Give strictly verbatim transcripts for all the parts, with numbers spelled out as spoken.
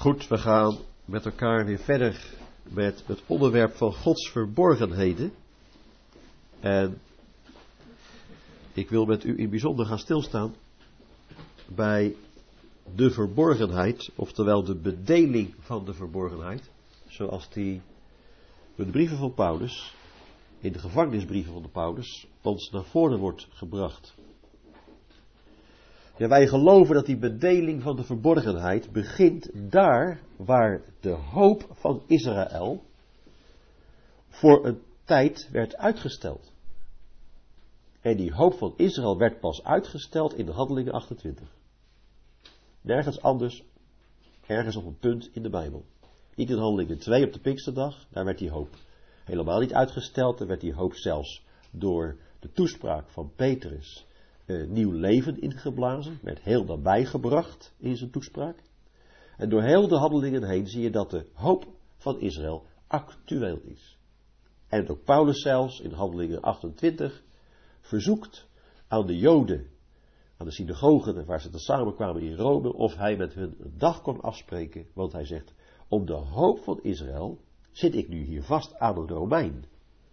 Goed, we gaan met elkaar weer verder met het onderwerp van Gods verborgenheden. En ik wil met u in bijzonder gaan stilstaan bij de verborgenheid, oftewel de bedeling van de verborgenheid, zoals die door de brieven van Paulus, in de gevangenisbrieven van de Paulus, ons naar voren wordt gebracht. Ja, wij geloven dat die bedeling van de verborgenheid begint daar waar de hoop van Israël voor een tijd werd uitgesteld. En die hoop van Israël werd pas uitgesteld in de Handelingen achtentwintig. Nergens anders, ergens op een punt in de Bijbel. Niet in Handelingen twee op de Pinksterdag, daar werd die hoop helemaal niet uitgesteld. Daar werd die hoop zelfs door de toespraak van Petrus Uh, nieuw leven ingeblazen, werd heel nabij gebracht in zijn toespraak. En door heel de handelingen heen zie je dat de hoop van Israël actueel is. En ook Paulus zelfs in handelingen achtentwintig verzoekt aan de Joden, aan de synagogen waar ze te samenkwamen in Rome, of hij met hun een dag kon afspreken, want hij zegt, om de hoop van Israël zit ik nu hier vast aan een Romein.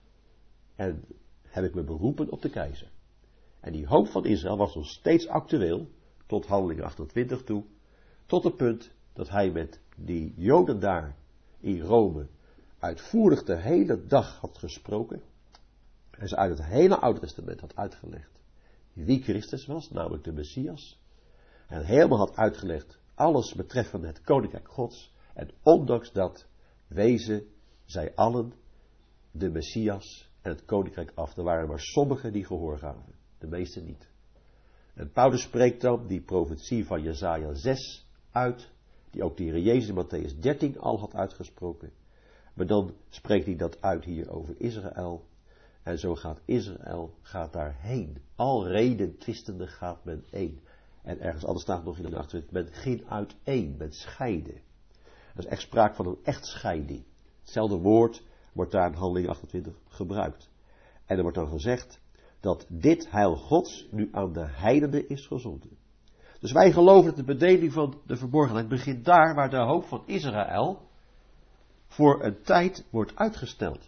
En heb ik me beroepen op de keizer. En die hoop van Israël was nog steeds actueel, tot handelingen achtentwintig toe, tot het punt dat hij met die Joden daar in Rome uitvoerig de hele dag had gesproken. En ze uit het hele Oude Testament had uitgelegd wie Christus was, namelijk de Messias. En helemaal had uitgelegd alles betreffende het Koninkrijk Gods. En ondanks dat wezen zij allen de Messias en het Koninkrijk af. Er waren maar sommigen die gehoor gaven. De meeste niet. En Paulus spreekt dan die profetie van Jesaja zes uit, die ook de Heer Jezus in Matthäus dertien al had uitgesproken. Maar dan spreekt hij dat uit hier over Israël. En zo gaat Israël gaat daarheen. Al reden twistende gaat men één. En ergens anders staat nog in de achtentwintig, men ging uiteen, men scheiden. Dat is echt sprake van een echtscheiding. Hetzelfde woord wordt daar in handelingen achtentwintig gebruikt. En er wordt dan gezegd dat dit heil Gods nu aan de heidenen is gezonden. Dus wij geloven dat de bedeling van de verborgenheid begint daar waar de hoop van Israël voor een tijd wordt uitgesteld.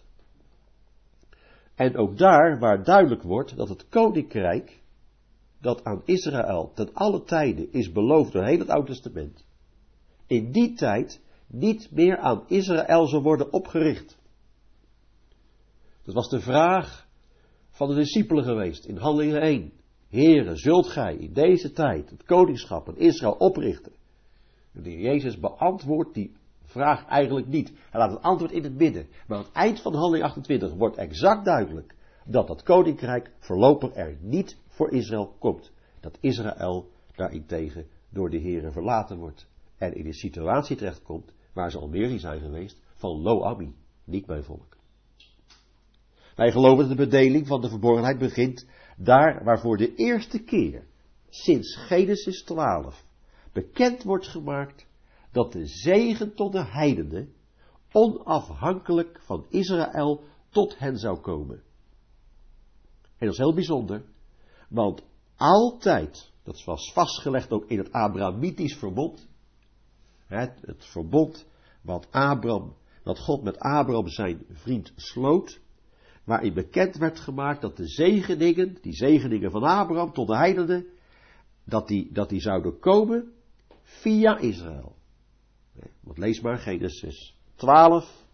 En ook daar waar duidelijk wordt dat het koninkrijk dat aan Israël ten alle tijden is beloofd door heel het Oude Testament, in die tijd niet meer aan Israël zal worden opgericht. Dat was de vraag van de discipelen geweest in Handelingen één. Heere, zult gij in deze tijd het koningschap in Israël oprichten? En de Heer Jezus beantwoordt die vraag eigenlijk niet. Hij laat het antwoord in het midden. Maar aan het eind van Handelingen achtentwintig wordt exact duidelijk dat dat koninkrijk voorlopig er niet voor Israël komt. Dat Israël daarentegen door de Heere verlaten wordt. En in een situatie terechtkomt waar ze al meer in zijn geweest van Lo Ami, niet mijn volk. Wij geloven dat de bedeling van de verborgenheid begint daar waar voor de eerste keer sinds Genesis twaalf bekend wordt gemaakt dat de zegen tot de heidenen onafhankelijk van Israël tot hen zou komen. En dat is heel bijzonder, want altijd, dat was vastgelegd ook in het Abrahamitisch verbond, het, het verbond wat Abraham, wat God met Abraham zijn vriend sloot, waarin bekend werd gemaakt dat de zegeningen, die zegeningen van Abraham tot de heidenen, dat die, dat die zouden komen via Israël. Want lees maar Genesis twaalf,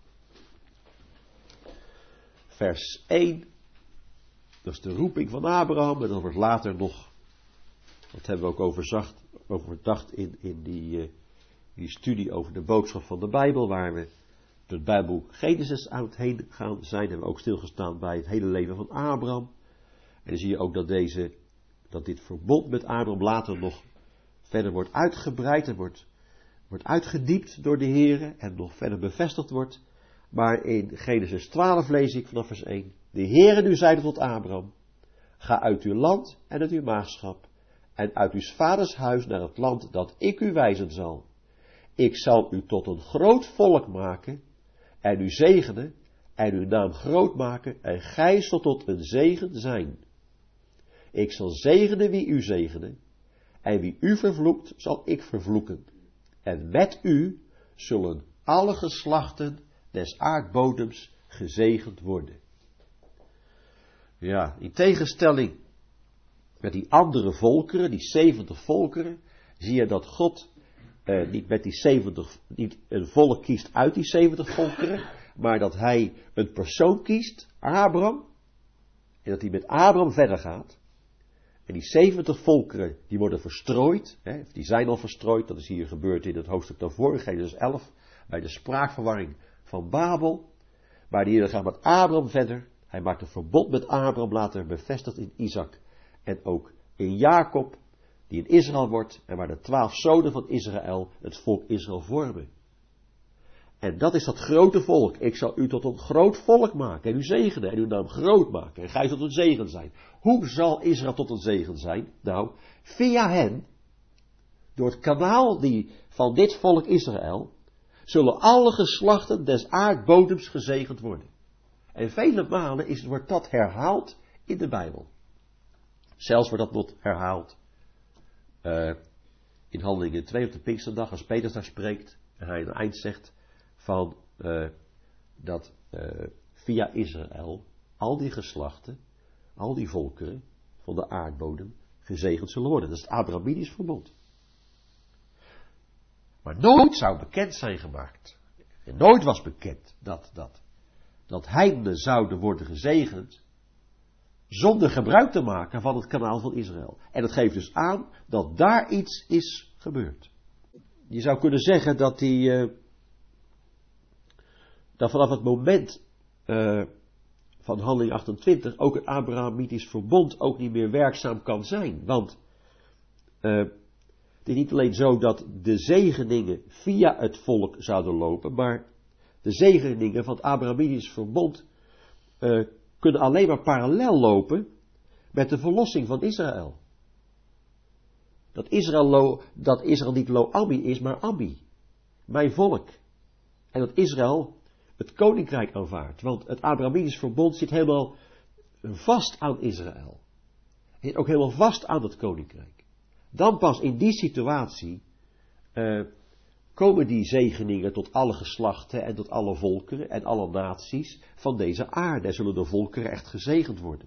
vers één. Dat is de roeping van Abraham en dan wordt later nog, dat hebben we ook overzacht, overdacht in, in die, uh, die studie over de boodschap van de Bijbel, waar we het Bijbelboek Genesis aan het heen gaan zijn, hebben we ook stilgestaan bij het hele leven van Abraham. En dan zie je ook dat deze, dat dit verbond met Abraham later nog verder wordt uitgebreid en wordt, wordt uitgediept door de Heere en nog verder bevestigd wordt. Maar in Genesis twaalf lees ik vanaf vers één. De Heere nu zeide tot Abraham, ga uit uw land en uit uw maagschap en uit uw vaders huis naar het land dat ik u wijzen zal. Ik zal u tot een groot volk maken en u zegenen en uw naam groot maken en gij zult tot een zegen zijn. Ik zal zegenen wie u zegenen en wie u vervloekt zal ik vervloeken. En met u zullen alle geslachten des aardbodems gezegend worden. Ja, in tegenstelling met die andere volkeren, die zeventig volkeren, zie je dat God eh, niet met die zeventig, niet een volk kiest uit die zeventig volkeren, maar dat hij een persoon kiest, Abraham, en dat hij met Abraham verder gaat. En die zeventig volkeren, die worden verstrooid, hè, die zijn al verstrooid, dat is hier gebeurd in het hoofdstuk daarvoor, Genesis elf, bij de spraakverwarring van Babel. Maar die gaat met Abraham verder. Hij maakt een verbond met Abraham, later bevestigd in Isaac en ook in Jacob, die in Israël wordt en waar de twaalf zonen van Israël het volk Israël vormen. En dat is dat grote volk. Ik zal u tot een groot volk maken en u zegenen en uw naam groot maken en gij tot een zegen zijn. Hoe zal Israël tot een zegen zijn? Nou, via hen, door het kanaal die, van dit volk Israël, zullen alle geslachten des aardbodems gezegend worden. En vele malen is, wordt dat herhaald in de Bijbel. Zelfs wordt dat nog herhaald uh, in Handelingen twee op de Pinksterdag, als Petrus daar spreekt en hij aan het eind zegt van uh, dat uh, via Israël al die geslachten, al die volkeren van de aardbodem gezegend zullen worden. Dat is het Abrahamisch verbond. Maar nooit zou bekend zijn gemaakt, en nooit was bekend dat, dat, dat heidenen zouden worden gezegend zonder gebruik te maken van het kanaal van Israël. En dat geeft dus aan dat daar iets is gebeurd. Je zou kunnen zeggen dat die, uh, dat vanaf het moment uh, van Handeling achtentwintig ook het Abrahamitisch verbond ook niet meer werkzaam kan zijn. Want uh, het is niet alleen zo dat de zegeningen via het volk zouden lopen, maar de zegeningen van het Abrahamitisch verbond uh, kunnen alleen maar parallel lopen met de verlossing van Israël. Dat Israël, lo, dat Israël niet Lo-Ami is, maar Ami. Mijn volk. En dat Israël het koninkrijk aanvaardt. Want het Abrahamitisch verbond zit helemaal vast aan Israël. Het zit ook helemaal vast aan het koninkrijk. Dan pas in die situatie uh, komen die zegeningen tot alle geslachten en tot alle volkeren en alle naties van deze aarde. En zullen de volkeren echt gezegend worden.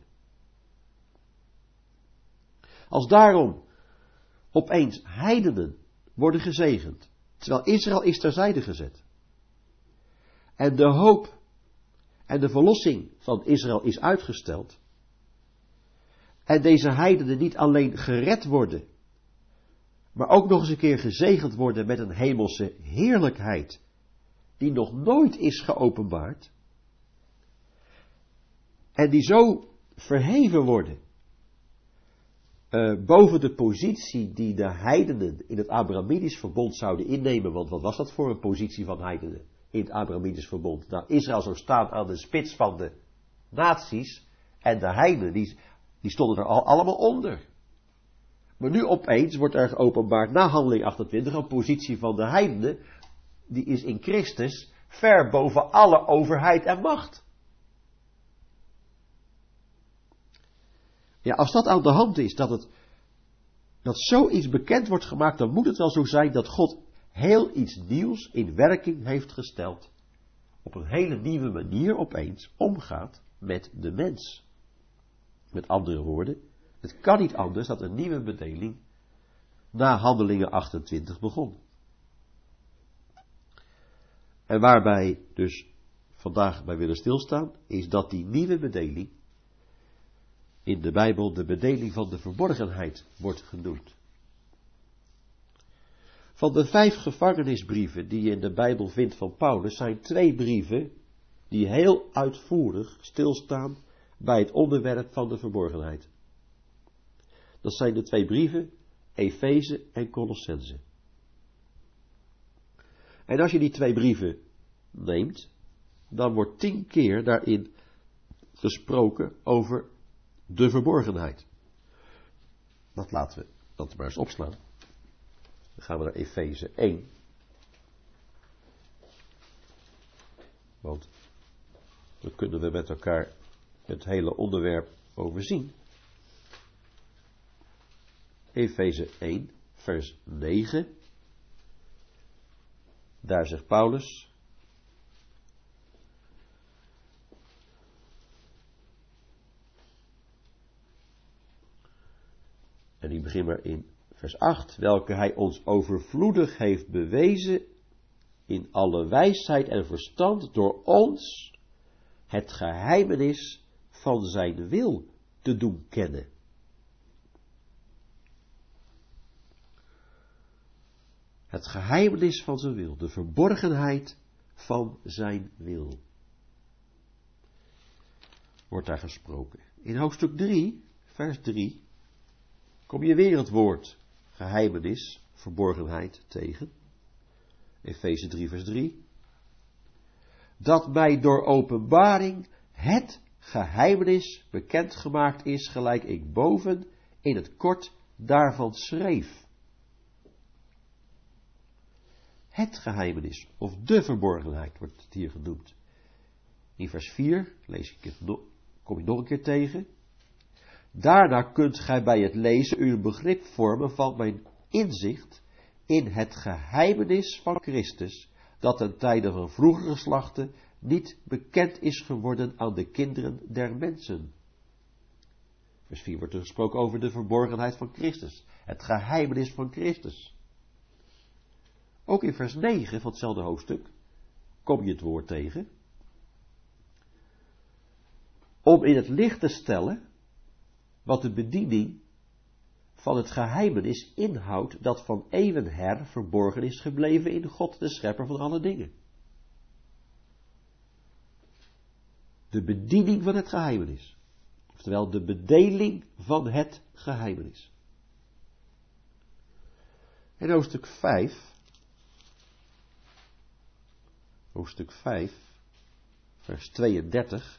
Als daarom opeens heidenen worden gezegend, terwijl Israël is terzijde gezet, en de hoop en de verlossing van Israël is uitgesteld, en deze heidenen niet alleen gered worden, maar ook nog eens een keer gezegend worden met een hemelse heerlijkheid, die nog nooit is geopenbaard, en die zo verheven worden, uh, boven de positie die de heidenen in het Abrahamitisch verbond zouden innemen, want wat was dat voor een positie van heidenen in het Abrahamitisch verbond? Nou, Israël zou staan aan de spits van de naties, en de heidenen, die, die stonden er al allemaal onder. Maar nu opeens wordt er geopenbaard na Handeling achtentwintig een positie van de heidenen, die is in Christus ver boven alle overheid en macht. Ja, als dat aan de hand is, dat het, dat zoiets bekend wordt gemaakt, dan moet het wel zo zijn dat God heel iets nieuws in werking heeft gesteld, op een hele nieuwe manier opeens omgaat met de mens. Met andere woorden, het kan niet anders dat een nieuwe bedeling na Handelingen achtentwintig begon. En waarbij dus vandaag bij willen stilstaan, is dat die nieuwe bedeling in de Bijbel de bedeling van de verborgenheid wordt genoemd. Van de vijf gevangenisbrieven die je in de Bijbel vindt van Paulus, zijn twee brieven die heel uitvoerig stilstaan bij het onderwerp van de verborgenheid. Dat zijn de twee brieven, Efeze en Colossense. En als je die twee brieven neemt, dan wordt tien keer daarin gesproken over de verborgenheid. Dat laten we dat maar eens opslaan. Dan gaan we naar Efeze één. Want dan kunnen we met elkaar het hele onderwerp overzien. Efeze één, vers negen. Daar zegt Paulus: en ik begin maar in vers acht, welke hij ons overvloedig heeft bewezen in alle wijsheid en verstand door ons het geheimenis van zijn wil te doen kennen. Het geheimenis van zijn wil, de verborgenheid van zijn wil, wordt daar gesproken. In hoofdstuk drie, vers drie, kom je weer het woord geheimenis, verborgenheid tegen. Efeze drie, vers drie. Dat mij door openbaring het geheimenis bekendgemaakt is, gelijk ik boven in het kort daarvan schreef. Het geheimenis, of de verborgenheid, wordt het hier genoemd. In vers vier, lees ik het nog, kom je nog een keer tegen. Daarna kunt gij bij het lezen uw begrip vormen van mijn inzicht in het geheimenis van Christus, dat ten tijde van vroegere geslachten niet bekend is geworden aan de kinderen der mensen. Vers vier wordt er gesproken over de verborgenheid van Christus, het geheimenis van Christus. Ook in vers negen van hetzelfde hoofdstuk kom je het woord tegen. Om in het licht te stellen wat de bediening van het geheimenis inhoudt dat van eeuwen her verborgen is gebleven in God, de schepper van alle dingen. De bediening van het geheimenis. Oftewel de bedeling van het geheimenis. En hoofdstuk vijf. Hoofdstuk vijf, vers tweeëndertig.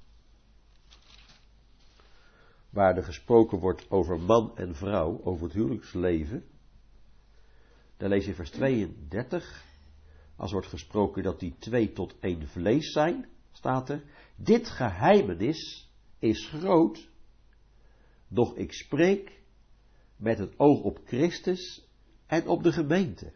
Waar er gesproken wordt over man en vrouw, over het huwelijksleven. Daar lees je vers tweeëndertig. Als wordt gesproken dat die twee tot één vlees zijn, staat er: dit geheimenis is groot, doch ik spreek met het oog op Christus en op de gemeente.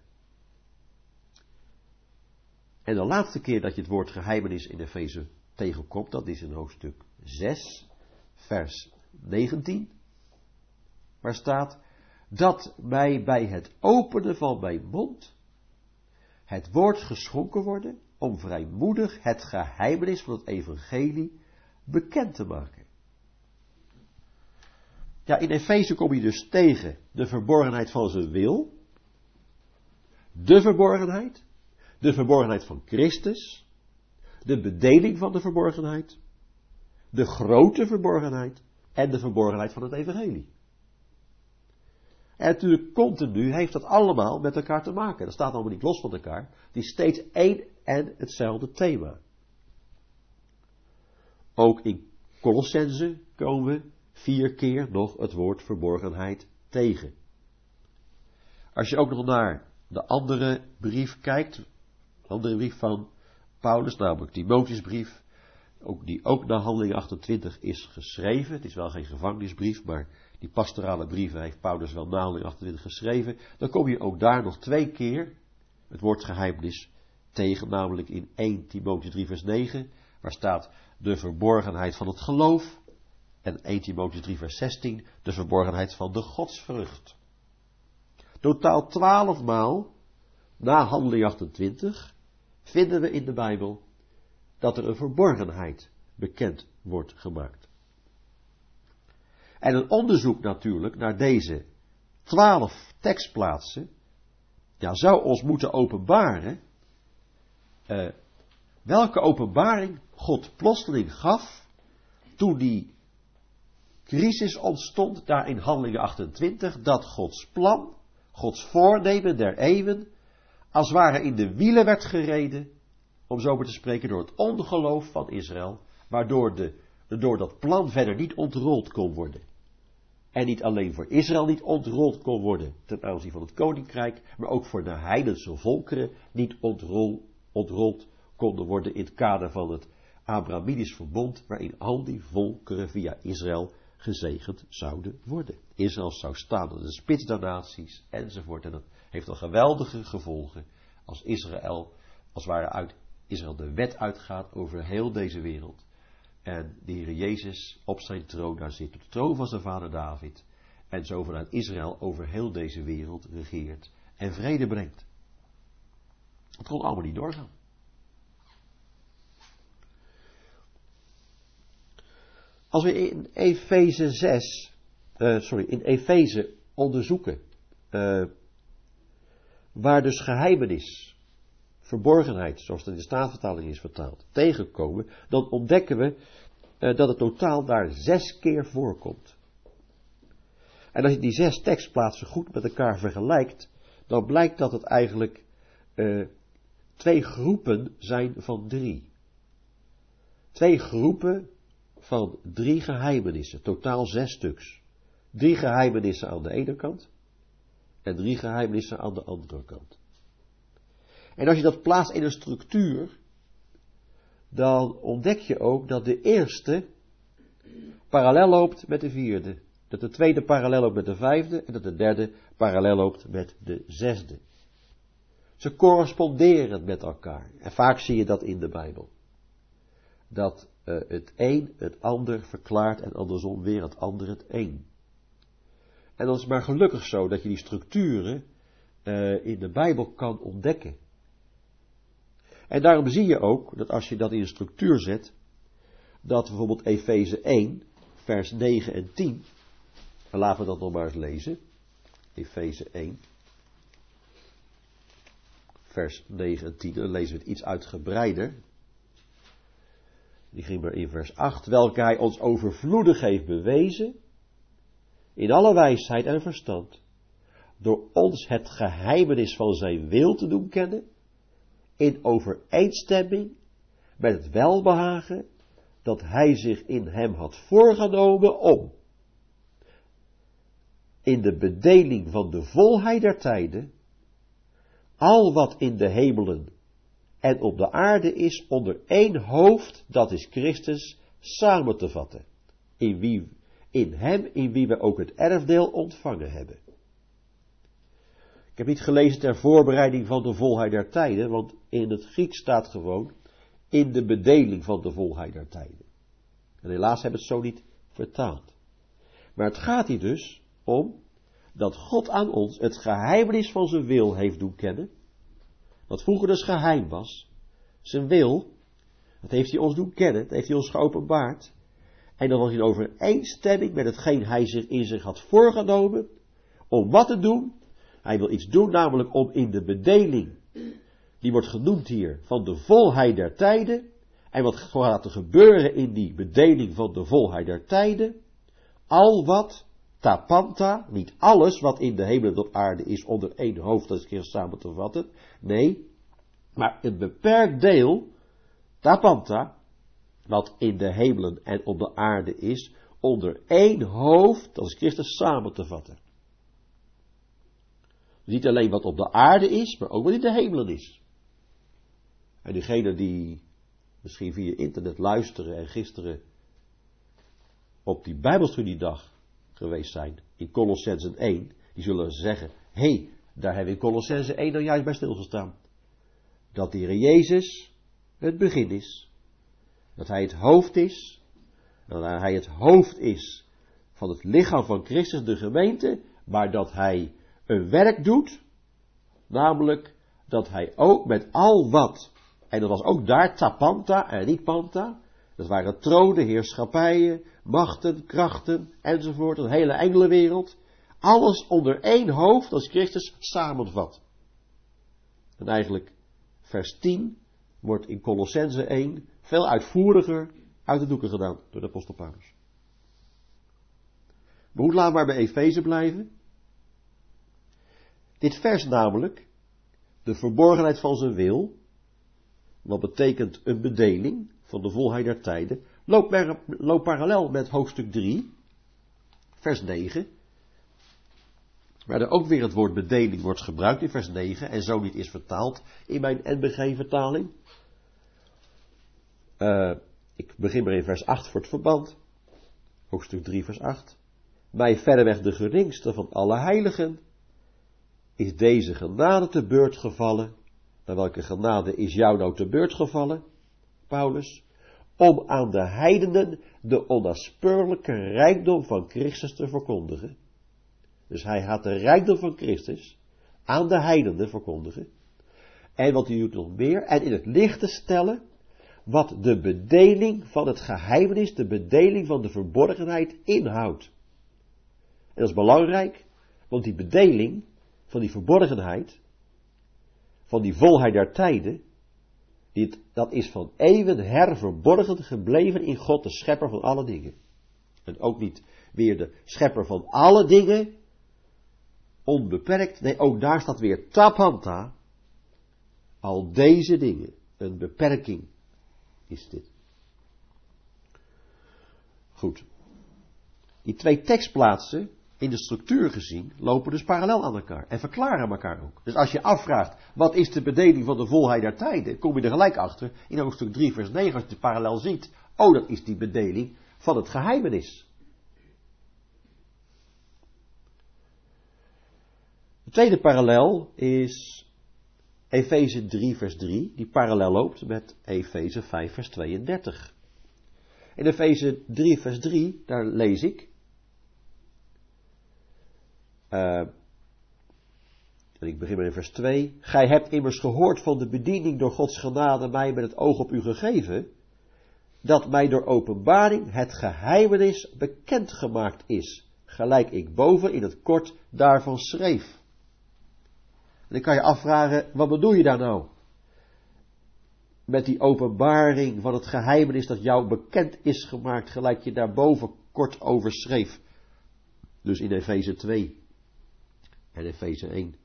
En de laatste keer dat je het woord geheimenis in Efeze tegenkomt, dat is in hoofdstuk zes, vers negentien, waar staat: dat mij bij het openen van mijn mond het woord geschonken worden om vrijmoedig het geheimenis van het evangelie bekend te maken. Ja, in Efeze kom je dus tegen de verborgenheid van zijn wil, de verborgenheid, de verborgenheid van Christus, de bedeling van de verborgenheid, de grote verborgenheid en de verborgenheid van het evangelie. En natuurlijk continu heeft dat allemaal met elkaar te maken. Dat staat allemaal niet los van elkaar. Het is steeds één en hetzelfde thema. Ook in Colossense komen we vier keer nog het woord verborgenheid tegen. Als je ook nog naar de andere brief kijkt, de andere brief van Paulus, namelijk Timotheusbrief, ook die ook naar Handelingen achtentwintig is geschreven. Het is wel geen gevangenisbrief, maar die pastorale brieven heeft Paulus wel na Handelingen achtentwintig geschreven. Dan kom je ook daar nog twee keer het woord geheimenis tegen, namelijk in eerste Timotheus drie vers negen, waar staat de verborgenheid van het geloof, en eerste Timotheus drie vers zestien, de verborgenheid van de godsvrucht. Totaal twaalf maal na Handelingen achtentwintig vinden we in de Bijbel dat er een verborgenheid bekend wordt gemaakt. En een onderzoek natuurlijk naar deze twaalf tekstplaatsen, ja, zou ons moeten openbaren uh, welke openbaring God plotseling gaf toen die crisis ontstond daar in Handelingen achtentwintig, dat Gods plan, Gods voornemen der eeuwen, als het ware in de wielen werd gereden, om zo maar te spreken, door het ongeloof van Israël, waardoor de, door dat plan verder niet ontrold kon worden. En niet alleen voor Israël niet ontrold kon worden ten aanzien van het koninkrijk, maar ook voor de heidense volkeren niet ontrol, ontrold konden worden in het kader van het Abrahamidisch verbond, waarin al die volkeren via Israël gezegend zouden worden. Israël zou staan aan de spits der naties, enzovoort. En dat heeft al geweldige gevolgen Als Israël, als het ware uit Israël de wet uitgaat over heel deze wereld. En de Heer Jezus op zijn troon daar zit, op de troon van zijn vader David. En zo vanuit Israël over heel deze wereld regeert en vrede brengt. Het kon allemaal niet doorgaan. Als we in Efeze zes, uh, sorry, in Efeze onderzoeken, uh, waar dus geheimenis, verborgenheid, zoals het in de Statenvertaling is vertaald, tegenkomen, dan ontdekken we uh, dat het totaal daar zes keer voorkomt. En als je die zes tekstplaatsen goed met elkaar vergelijkt, dan blijkt dat het eigenlijk uh, twee groepen zijn van drie. Twee groepen van drie geheimenissen, totaal zes stuks. Drie geheimenissen aan de ene kant en drie geheimenissen aan de andere kant. En als je dat plaatst in een structuur, dan ontdek je ook dat de eerste parallel loopt met de vierde. Dat de tweede parallel loopt met de vijfde en dat de derde parallel loopt met de zesde. Ze corresponderen met elkaar. En vaak zie je dat in de Bijbel. Dat uh, het een het ander verklaart en andersom weer het ander het een. En dan is het maar gelukkig zo dat je die structuren uh, in de Bijbel kan ontdekken. En daarom zie je ook dat als je dat in een structuur zet, dat bijvoorbeeld Efeze één, vers negen en tien, en laten we dat nog maar eens lezen. Efeze één, vers negen en tien, dan lezen we het iets uitgebreider. Die ging maar in vers acht, welke hij ons overvloedig heeft bewezen, in alle wijsheid en verstand, door ons het geheimenis van zijn wil te doen kennen, in overeenstemming met het welbehagen dat hij zich in hem had voorgenomen om, in de bedeling van de volheid der tijden, al wat in de hemelen en op de aarde is onder één hoofd, dat is Christus, samen te vatten, in, wie, in hem in wie we ook het erfdeel ontvangen hebben. Ik heb niet gelezen ter voorbereiding van de volheid der tijden, want in het Grieks staat gewoon in de bedeling van de volheid der tijden. En helaas hebben we het zo niet vertaald. Maar het gaat hier dus om dat God aan ons het geheimenis van zijn wil heeft doen kennen. Wat vroeger dus geheim was. Zijn wil, dat heeft hij ons doen kennen, dat heeft hij ons geopenbaard. En dat was in overeenstemming met hetgeen hij zich in zich had voorgenomen. Om wat te doen? Hij wil iets doen, namelijk om in de bedeling, die wordt genoemd hier, van de volheid der tijden. En wat gaat er gebeuren in die bedeling van de volheid der tijden? Al wat, tapanta, niet alles wat in de hemel en op aarde is onder één hoofd, dat is keer samen te vatten. Nee, maar een beperkt deel, tapanta, wat in de hemelen en op de aarde is, onder één hoofd, dat is Christus, samen te vatten. Niet alleen wat op de aarde is, maar ook wat in de hemelen is. En diegenen die misschien via internet luisteren en gisteren op die Bijbelstudiedag geweest zijn, in Colossenzen één, die zullen zeggen, hé, hey, daar hebben we in Colossenzen één dan juist bij stilgestaan. Dat de Heer Jezus het begin is, dat Hij het hoofd is, dat Hij het hoofd is van het lichaam van Christus, de gemeente, maar dat Hij een werk doet, namelijk dat Hij ook met al wat, en dat was ook daar tapanta en niet panta, dat waren tronen, heerschappijen, machten, krachten, enzovoort, een hele engelenwereld, alles onder één hoofd, als Christus samenvat. En eigenlijk vers tien wordt in Colossenzen één veel uitvoeriger uit de doeken gedaan door de apostel Paulus. Maar hoe laten we maar bij Efeze blijven? Dit vers namelijk, de verborgenheid van zijn wil, wat betekent een bedeling van de volheid der tijden, loopt, loopt parallel met hoofdstuk drie, vers negen, waar er ook weer het woord bedeling wordt gebruikt in vers negen, en zo niet is vertaald in mijn N B G-vertaling. Uh, ik begin maar in vers acht voor het verband, hoofdstuk drie, vers acht. Mij verreweg de geringste van alle heiligen is deze genade te beurt gevallen naar welke genade is jou nou te beurt gevallen, Paulus, om aan de heidenen de onnaspeurlijke rijkdom van Christus te verkondigen. Dus hij gaat de rijkdom van Christus aan de heidenen verkondigen. En wat hij doet nog meer, en in het licht te stellen wat de bedeling van het geheimenis, de bedeling van de verborgenheid inhoudt. En dat is belangrijk, want die bedeling van die verborgenheid, van die volheid der tijden, die, dat is van eeuwen her verborgen gebleven in God, de schepper van alle dingen. En ook niet weer de schepper van alle dingen, onbeperkt, nee, ook daar staat weer tapanta, al deze dingen, een beperking is dit. Goed. Die twee tekstplaatsen, in de structuur gezien, lopen dus parallel aan elkaar en verklaren elkaar ook. Dus als je afvraagt, wat is de bedeling van de volheid der tijden, kom je er gelijk achter, in hoofdstuk drie vers negen, als je het parallel ziet, oh, dat is die bedeling van het geheimenis. De tweede parallel is Efeze drie vers drie, die parallel loopt met Efeze vijf vers tweeëndertig. In Efeze drie vers drie, daar lees ik, uh, en ik begin met in vers twee, gij hebt immers gehoord van de bediening door Gods genade mij met het oog op u gegeven, dat mij door openbaring het geheimenis bekendgemaakt is, gelijk ik boven in het kort daarvan schreef. En dan kan je afvragen, wat bedoel je daar nou? Met die openbaring van het geheimenis dat jou bekend is gemaakt, gelijk je daarboven kort over schreef. Dus in Efeze twee en Efeze één.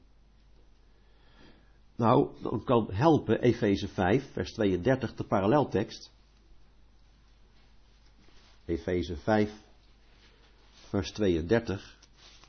Nou, dan kan helpen Efeze vijf, vers tweeëndertig, de paralleltekst. Efeze vijf, vers tweeëndertig.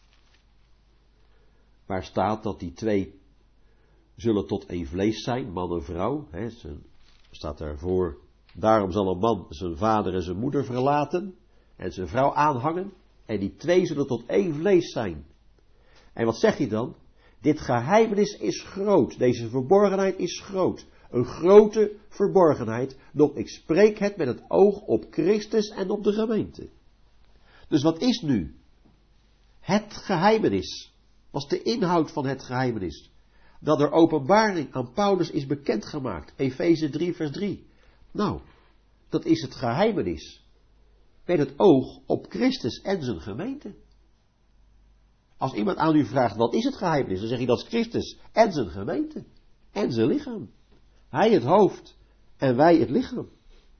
Waar staat dat die twee zullen tot één vlees zijn, man en vrouw. Hè, staat daarvoor, daarom zal een man zijn vader en zijn moeder verlaten en zijn vrouw aanhangen. En die twee zullen tot één vlees zijn. En wat zegt hij dan? Dit geheimenis is groot, deze verborgenheid is groot. Een grote verborgenheid, doch ik spreek het met het oog op Christus en op de gemeente. Dus wat is nu het geheimenis? Wat is de inhoud van het geheimenis? Dat er openbaring aan Paulus is bekendgemaakt. Efeze drie vers drie. Nou, dat is het geheimenis. Met het oog op Christus en zijn gemeente. Als iemand aan u vraagt, wat is het geheimenis? Dan zeg je, dat is Christus en zijn gemeente. En zijn lichaam. Hij het hoofd en wij het lichaam.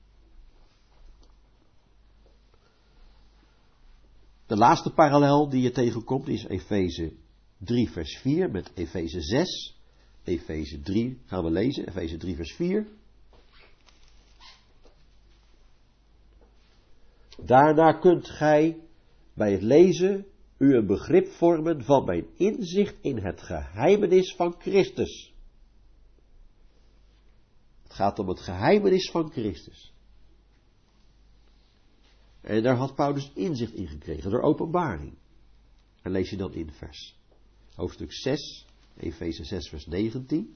De laatste parallel die je tegenkomt is Efeze drie vers vier met Efeze zes. Efeze drie gaan we lezen, Efeze drie vers vier. Daarna kunt gij bij het lezen u een begrip vormen van mijn inzicht in het geheimenis van Christus. Het gaat om het geheimenis van Christus. En daar had Paulus inzicht in gekregen, door openbaring. En lees je dan in vers hoofdstuk zes, Efeze zes vers negentien.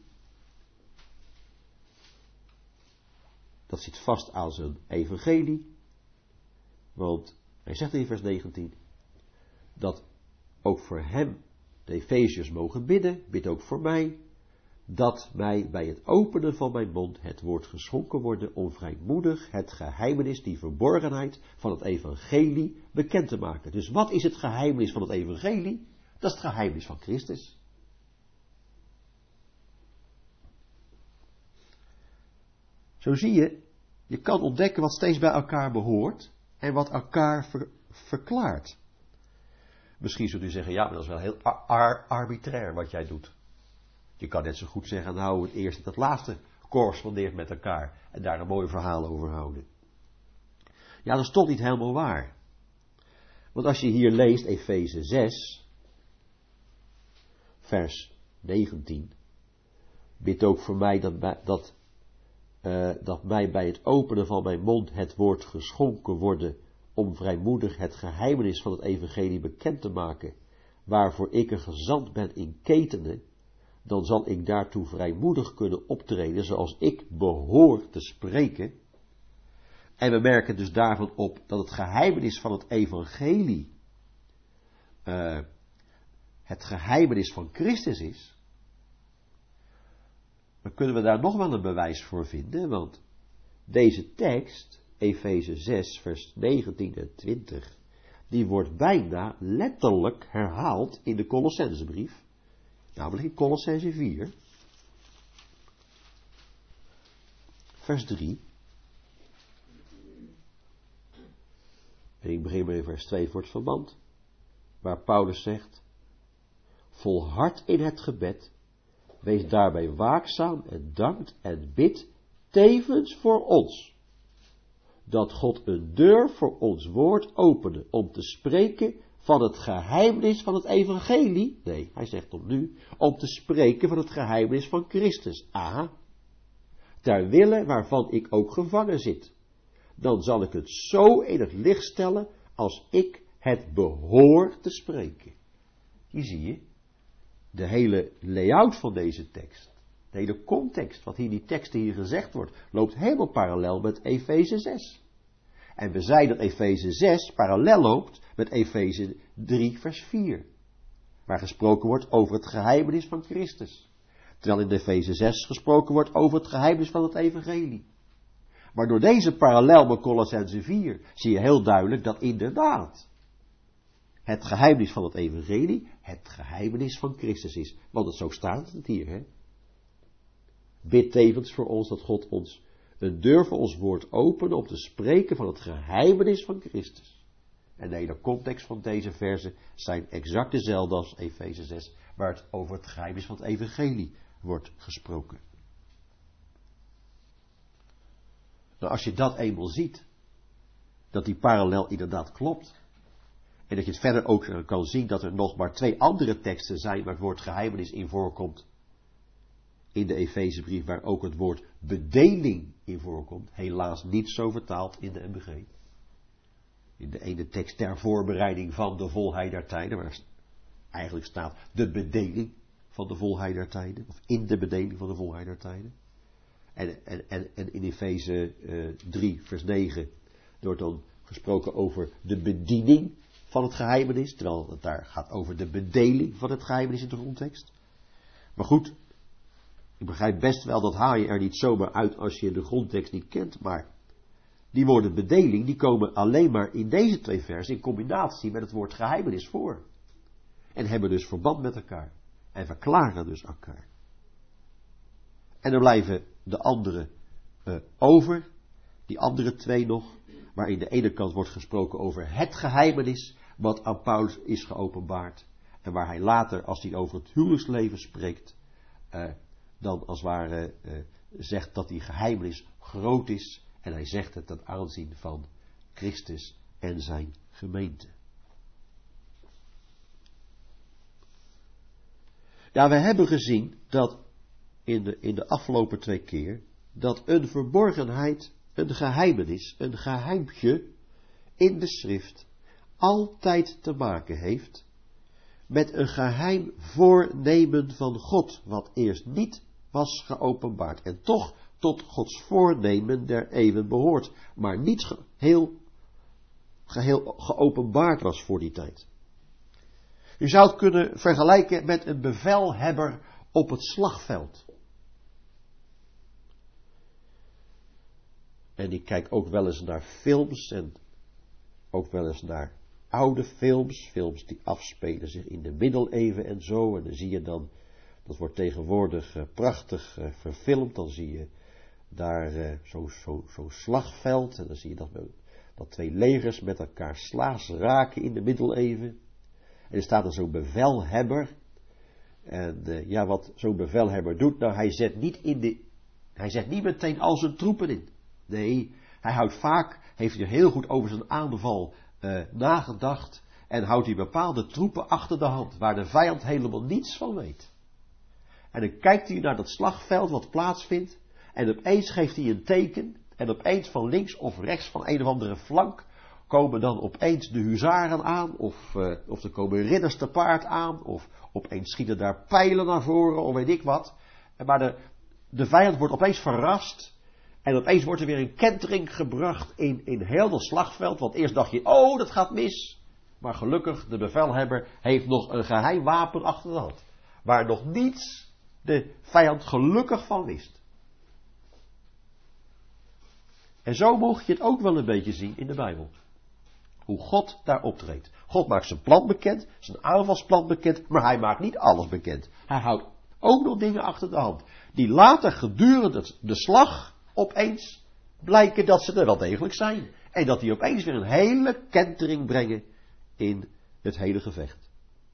Dat zit vast aan zijn evangelie. Want hij zegt in vers negentien, dat ook voor hem de Efeziërs mogen bidden, bid ook voor mij, dat mij bij het openen van mijn mond het woord geschonken worden om vrijmoedig het geheimenis, die verborgenheid van het evangelie bekend te maken. Dus wat is het geheimenis van het evangelie? Dat is het geheimenis van Christus. Zo zie je, je kan ontdekken wat steeds bij elkaar behoort en wat elkaar ver, verklaart. Misschien zult u zeggen, ja, maar dat is wel heel ar- ar- arbitrair wat jij doet. Je kan net zo goed zeggen, nou, het eerste en het laatste correspondeert met elkaar en daar een mooi verhaal over houden. Ja, dat is toch niet helemaal waar. Want als je hier leest, Efeze zes, vers negentien, bid ook voor mij dat, dat, uh, dat mij bij het openen van mijn mond het woord geschonken worden om vrijmoedig het geheimenis van het evangelie bekend te maken, waarvoor ik een gezant ben in ketenen, dan zal ik daartoe vrijmoedig kunnen optreden zoals ik behoor te spreken. En we merken dus daarvan op dat het geheimenis van het evangelie uh, het geheimenis van Christus is. Dan kunnen we daar nog wel een bewijs voor vinden, want deze tekst, Efeze zes, vers negentien en twintig, die wordt bijna letterlijk herhaald in de Colossensebrief, namelijk in Colossense vier, vers drie. En ik begin met vers twee voor het verband, waar Paulus zegt, volhard in het gebed, wees daarbij waakzaam en dankt en bidt tevens voor ons, dat God een deur voor ons woord opende om te spreken van het geheimenis van het evangelie. Nee, hij zegt tot nu, om te spreken van het geheimenis van Christus. A, ter wille waarvan ik ook gevangen zit. Dan zal ik het zo in het licht stellen als ik het behoor te spreken. Hier zie je de hele layout van deze tekst. De hele context, wat hier die teksten hier gezegd wordt, loopt helemaal parallel met Efeze zes. En we zeiden dat Efeze zes parallel loopt met Efeze drie vers vier. Waar gesproken wordt over het geheimenis van Christus. Terwijl in Efeze zes gesproken wordt over het geheimenis van het evangelie. Maar door deze parallel met Colossense vier zie je heel duidelijk dat inderdaad het geheimenis van het evangelie het geheimenis van Christus is. Want het zo staat het hier, hè. Bid tevens voor ons dat God ons een deur voor ons woord openen om te spreken van het geheimenis van Christus. En de hele context van deze verzen zijn exact dezelfde als Efeze zes, waar het over het geheimenis van het evangelie wordt gesproken. Nou, als je dat eenmaal ziet, dat die parallel inderdaad klopt, en dat je het verder ook kan zien dat er nog maar twee andere teksten zijn waar het woord geheimenis in voorkomt, in de Efezebrief waar ook het woord bedeling in voorkomt, helaas niet zo vertaald in de M B G. In de ene tekst ter voorbereiding van de volheid der tijden, waar eigenlijk staat de bedeling van de volheid der tijden, of in de bedeling van de volheid der tijden. En, en, en, en in Efeze uh, drie vers negen wordt dan gesproken over de bediening van het geheimenis, terwijl het daar gaat over de bedeling van het geheimenis in de grondtekst. Maar goed, ik begrijp best wel dat haal je er niet zomaar uit als je de grondtekst niet kent, maar die woorden bedeling, die komen alleen maar in deze twee versen in combinatie met het woord geheimenis voor. En hebben dus verband met elkaar. En verklaren dus elkaar. En dan blijven de andere uh, over, die andere twee nog, waar in de ene kant wordt gesproken over het geheimenis, wat aan Paulus is geopenbaard. En waar hij later, als hij over het huwelijksleven spreekt, uh, dan als het ware uh, zegt dat die geheimenis groot is. En hij zegt het ten aanzien van Christus en zijn gemeente. Ja, we hebben gezien dat in de, in de afgelopen twee keer, dat een verborgenheid, een geheimenis, een geheimtje in de schrift altijd te maken heeft met een geheim voornemen van God, wat eerst niet was geopenbaard en toch tot Gods voornemen der eeuwen behoort, maar niet geheel, geheel geopenbaard was voor die tijd. U zou het kunnen vergelijken met een bevelhebber op het slagveld. En ik kijk ook wel eens naar films en ook wel eens naar oude films, films die afspelen zich in de middeleeuwen en zo. En dan zie je dan, dat wordt tegenwoordig uh, prachtig uh, verfilmd, dan zie je daar uh, zo'n zo, zo slagveld en dan zie je dat, dat twee legers met elkaar slaas raken in de middeleeuwen. En er staat er zo'n bevelhebber. En uh, ja, wat zo'n bevelhebber doet, nou hij zet niet in de, hij zet niet meteen al zijn troepen in. Nee, hij houdt vaak, heeft hij heel goed over zijn aanval uh, nagedacht en houdt hij bepaalde troepen achter de hand, waar de vijand helemaal niets van weet. En dan kijkt hij naar dat slagveld wat plaatsvindt en opeens geeft hij een teken en opeens van links of rechts van een of andere flank komen dan opeens de huzaren aan, of, uh, of er komen ridders te paard aan, of opeens schieten daar pijlen naar voren, of weet ik wat. Maar de, de vijand wordt opeens verrast, en opeens wordt er weer een kentering gebracht in, in heel het slagveld, want eerst dacht je, oh, dat gaat mis. Maar gelukkig, de bevelhebber heeft nog een geheim wapen achter de hand, waar nog niets de vijand gelukkig van wist. En zo mocht je het ook wel een beetje zien in de Bijbel. Hoe God daar optreedt. God maakt zijn plan bekend, zijn aanvalsplan bekend, maar hij maakt niet alles bekend. Hij houdt ook nog dingen achter de hand, die later gedurende de slag opeens blijken dat ze er wel degelijk zijn. En dat die opeens weer een hele kentering brengen in het hele gevecht.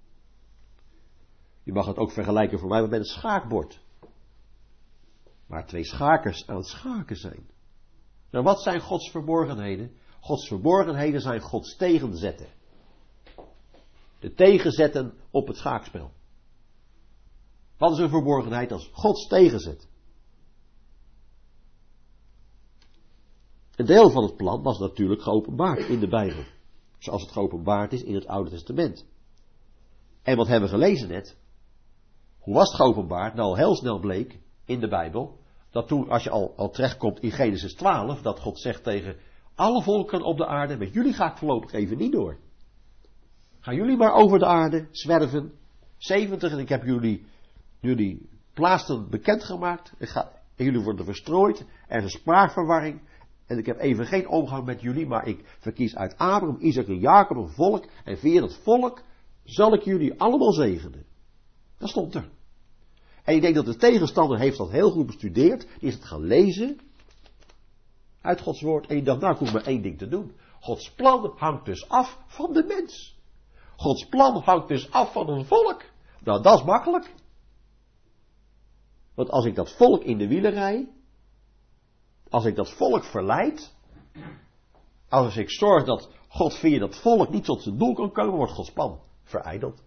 Je mag het ook vergelijken voor mij met een schaakbord. Waar twee schakers aan het schaken zijn. Nou, wat zijn Gods verborgenheden? Gods verborgenheden zijn Gods tegenzetten. De tegenzetten op het schaakspel. Wat is een verborgenheid als Gods tegenzet? Een deel van het plan was natuurlijk geopenbaard in de Bijbel. Zoals het geopenbaard is in het Oude Testament. En wat hebben we gelezen net? Hoe was het geopenbaard? Nou, heel snel bleek in de Bijbel dat toen, als je al, al terechtkomt in Genesis twaalf, dat God zegt tegen alle volken op de aarde, met jullie ga ik voorlopig even niet door. Gaan jullie maar over de aarde zwerven, zeventig, en ik heb jullie, jullie plaatsen bekendgemaakt, ik ga, en jullie worden verstrooid, er is spraakverwarring, en ik heb even geen omgang met jullie, maar ik verkies uit Abraham, Isaac en Jacob een volk, en via dat volk zal ik jullie allemaal zegenen. Dat stond er. En ik denk dat de tegenstander heeft dat heel goed bestudeerd, die is het gaan lezen uit Gods woord, en die dacht, nou, ik hoef maar één ding te doen. Gods plan hangt dus af van de mens. Gods plan hangt dus af van een volk. Nou, dat is makkelijk. Want als ik dat volk in de wielen rij, als ik dat volk verleid, als ik zorg dat God via dat volk niet tot zijn doel kan komen, wordt Gods plan verijdeld.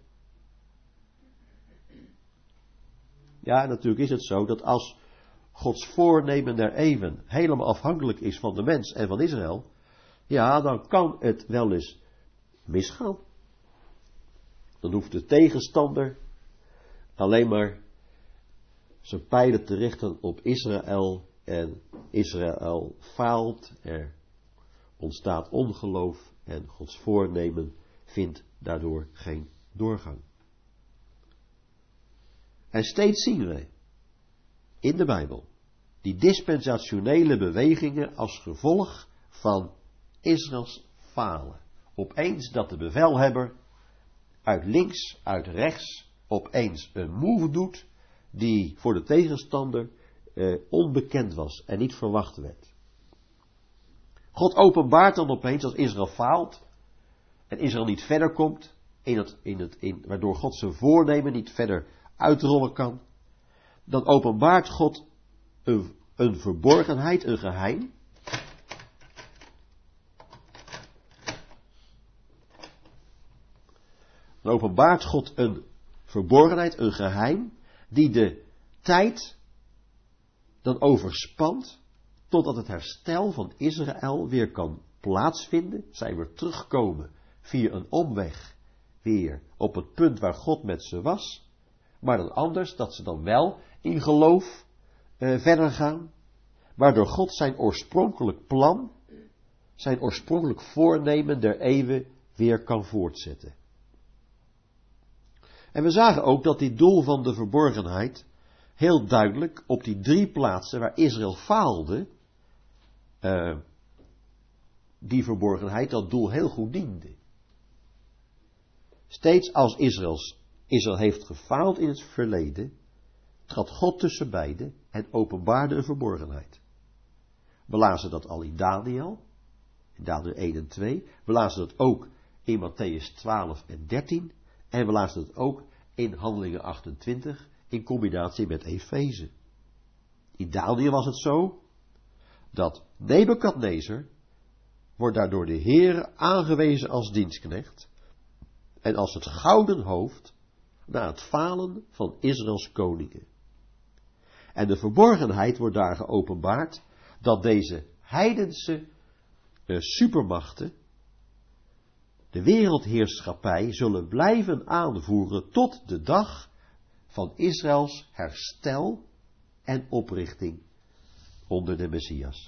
Ja, natuurlijk is het zo dat als Gods voornemen der eeuwen helemaal afhankelijk is van de mens en van Israël, ja, dan kan het wel eens misgaan. Dan hoeft de tegenstander alleen maar zijn pijlen te richten op Israël en Israël faalt, er ontstaat ongeloof en Gods voornemen vindt daardoor geen doorgang. En steeds zien we in de Bijbel die dispensationele bewegingen als gevolg van Israëls falen. Opeens dat de bevelhebber uit links, uit rechts, opeens een move doet die voor de tegenstander eh, onbekend was en niet verwacht werd. God openbaart dan opeens als Israël faalt en Israël niet verder komt, in het, in het, in, waardoor God zijn voornemen niet verder uitrollen kan, dan openbaart God een, een verborgenheid, een geheim. Dan openbaart God een verborgenheid, een geheim, die de tijd dan overspant, totdat het herstel van Israël weer kan plaatsvinden, zij weer terugkomen via een omweg weer op het punt waar God met ze was, maar dan anders, dat ze dan wel in geloof uh, verder gaan, waardoor God zijn oorspronkelijk plan, zijn oorspronkelijk voornemen der eeuwen weer kan voortzetten. En we zagen ook dat dit doel van de verborgenheid heel duidelijk op die drie plaatsen waar Israël faalde, uh, die verborgenheid dat doel heel goed diende. Steeds als Israëls, Israël heeft gefaald in het verleden, trad God tussen beiden en openbaarde een verborgenheid. We lazen dat al in Daniel, in Daniel één en twee, we lazen dat ook in Matthäus twaalf en dertien, en we lazen het ook in Handelingen achtentwintig, in combinatie met Efeze. In Daniel was het zo, dat Nebukadnezar wordt daardoor de Heere aangewezen als dienstknecht, en als het gouden hoofd na het falen van Israëls koningen. En de verborgenheid wordt daar geopenbaard, dat deze heidense uh, supermachten de wereldheerschappij zullen blijven aanvoeren tot de dag van Israëls herstel en oprichting onder de Messias.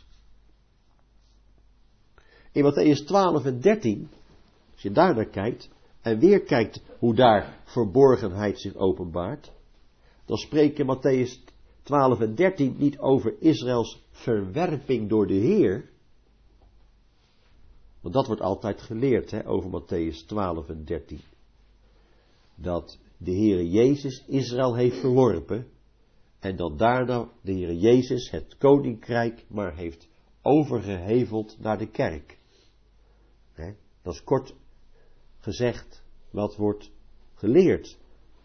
In Matthäus twaalf en dertien, als je daar naar kijkt, en weer kijkt hoe daar verborgenheid zich openbaart, dan spreken Matthäus twaalf en dertien niet over Israëls verwerping door de Heer. Want dat wordt altijd geleerd, hè, over Matthäus twaalf en dertien. Dat de Heere Jezus Israël heeft verworpen en dat daarna de Heere Jezus het koninkrijk maar heeft overgeheveld naar de kerk. Hè, dat is kort gezegd wat wordt geleerd.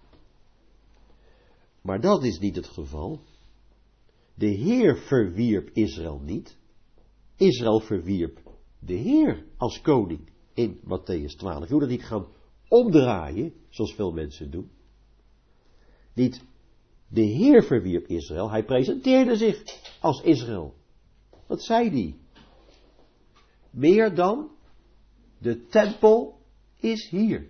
Maar dat is niet het geval. De Heer verwierp Israël niet. Israël verwierp de Heer als koning in Matthäus twaalf. Je moet het niet gaan omdraaien, zoals veel mensen doen. Niet de Heer verwierp Israël, hij presenteerde zich als Israël. Wat zei hij? Meer dan de tempel is hier.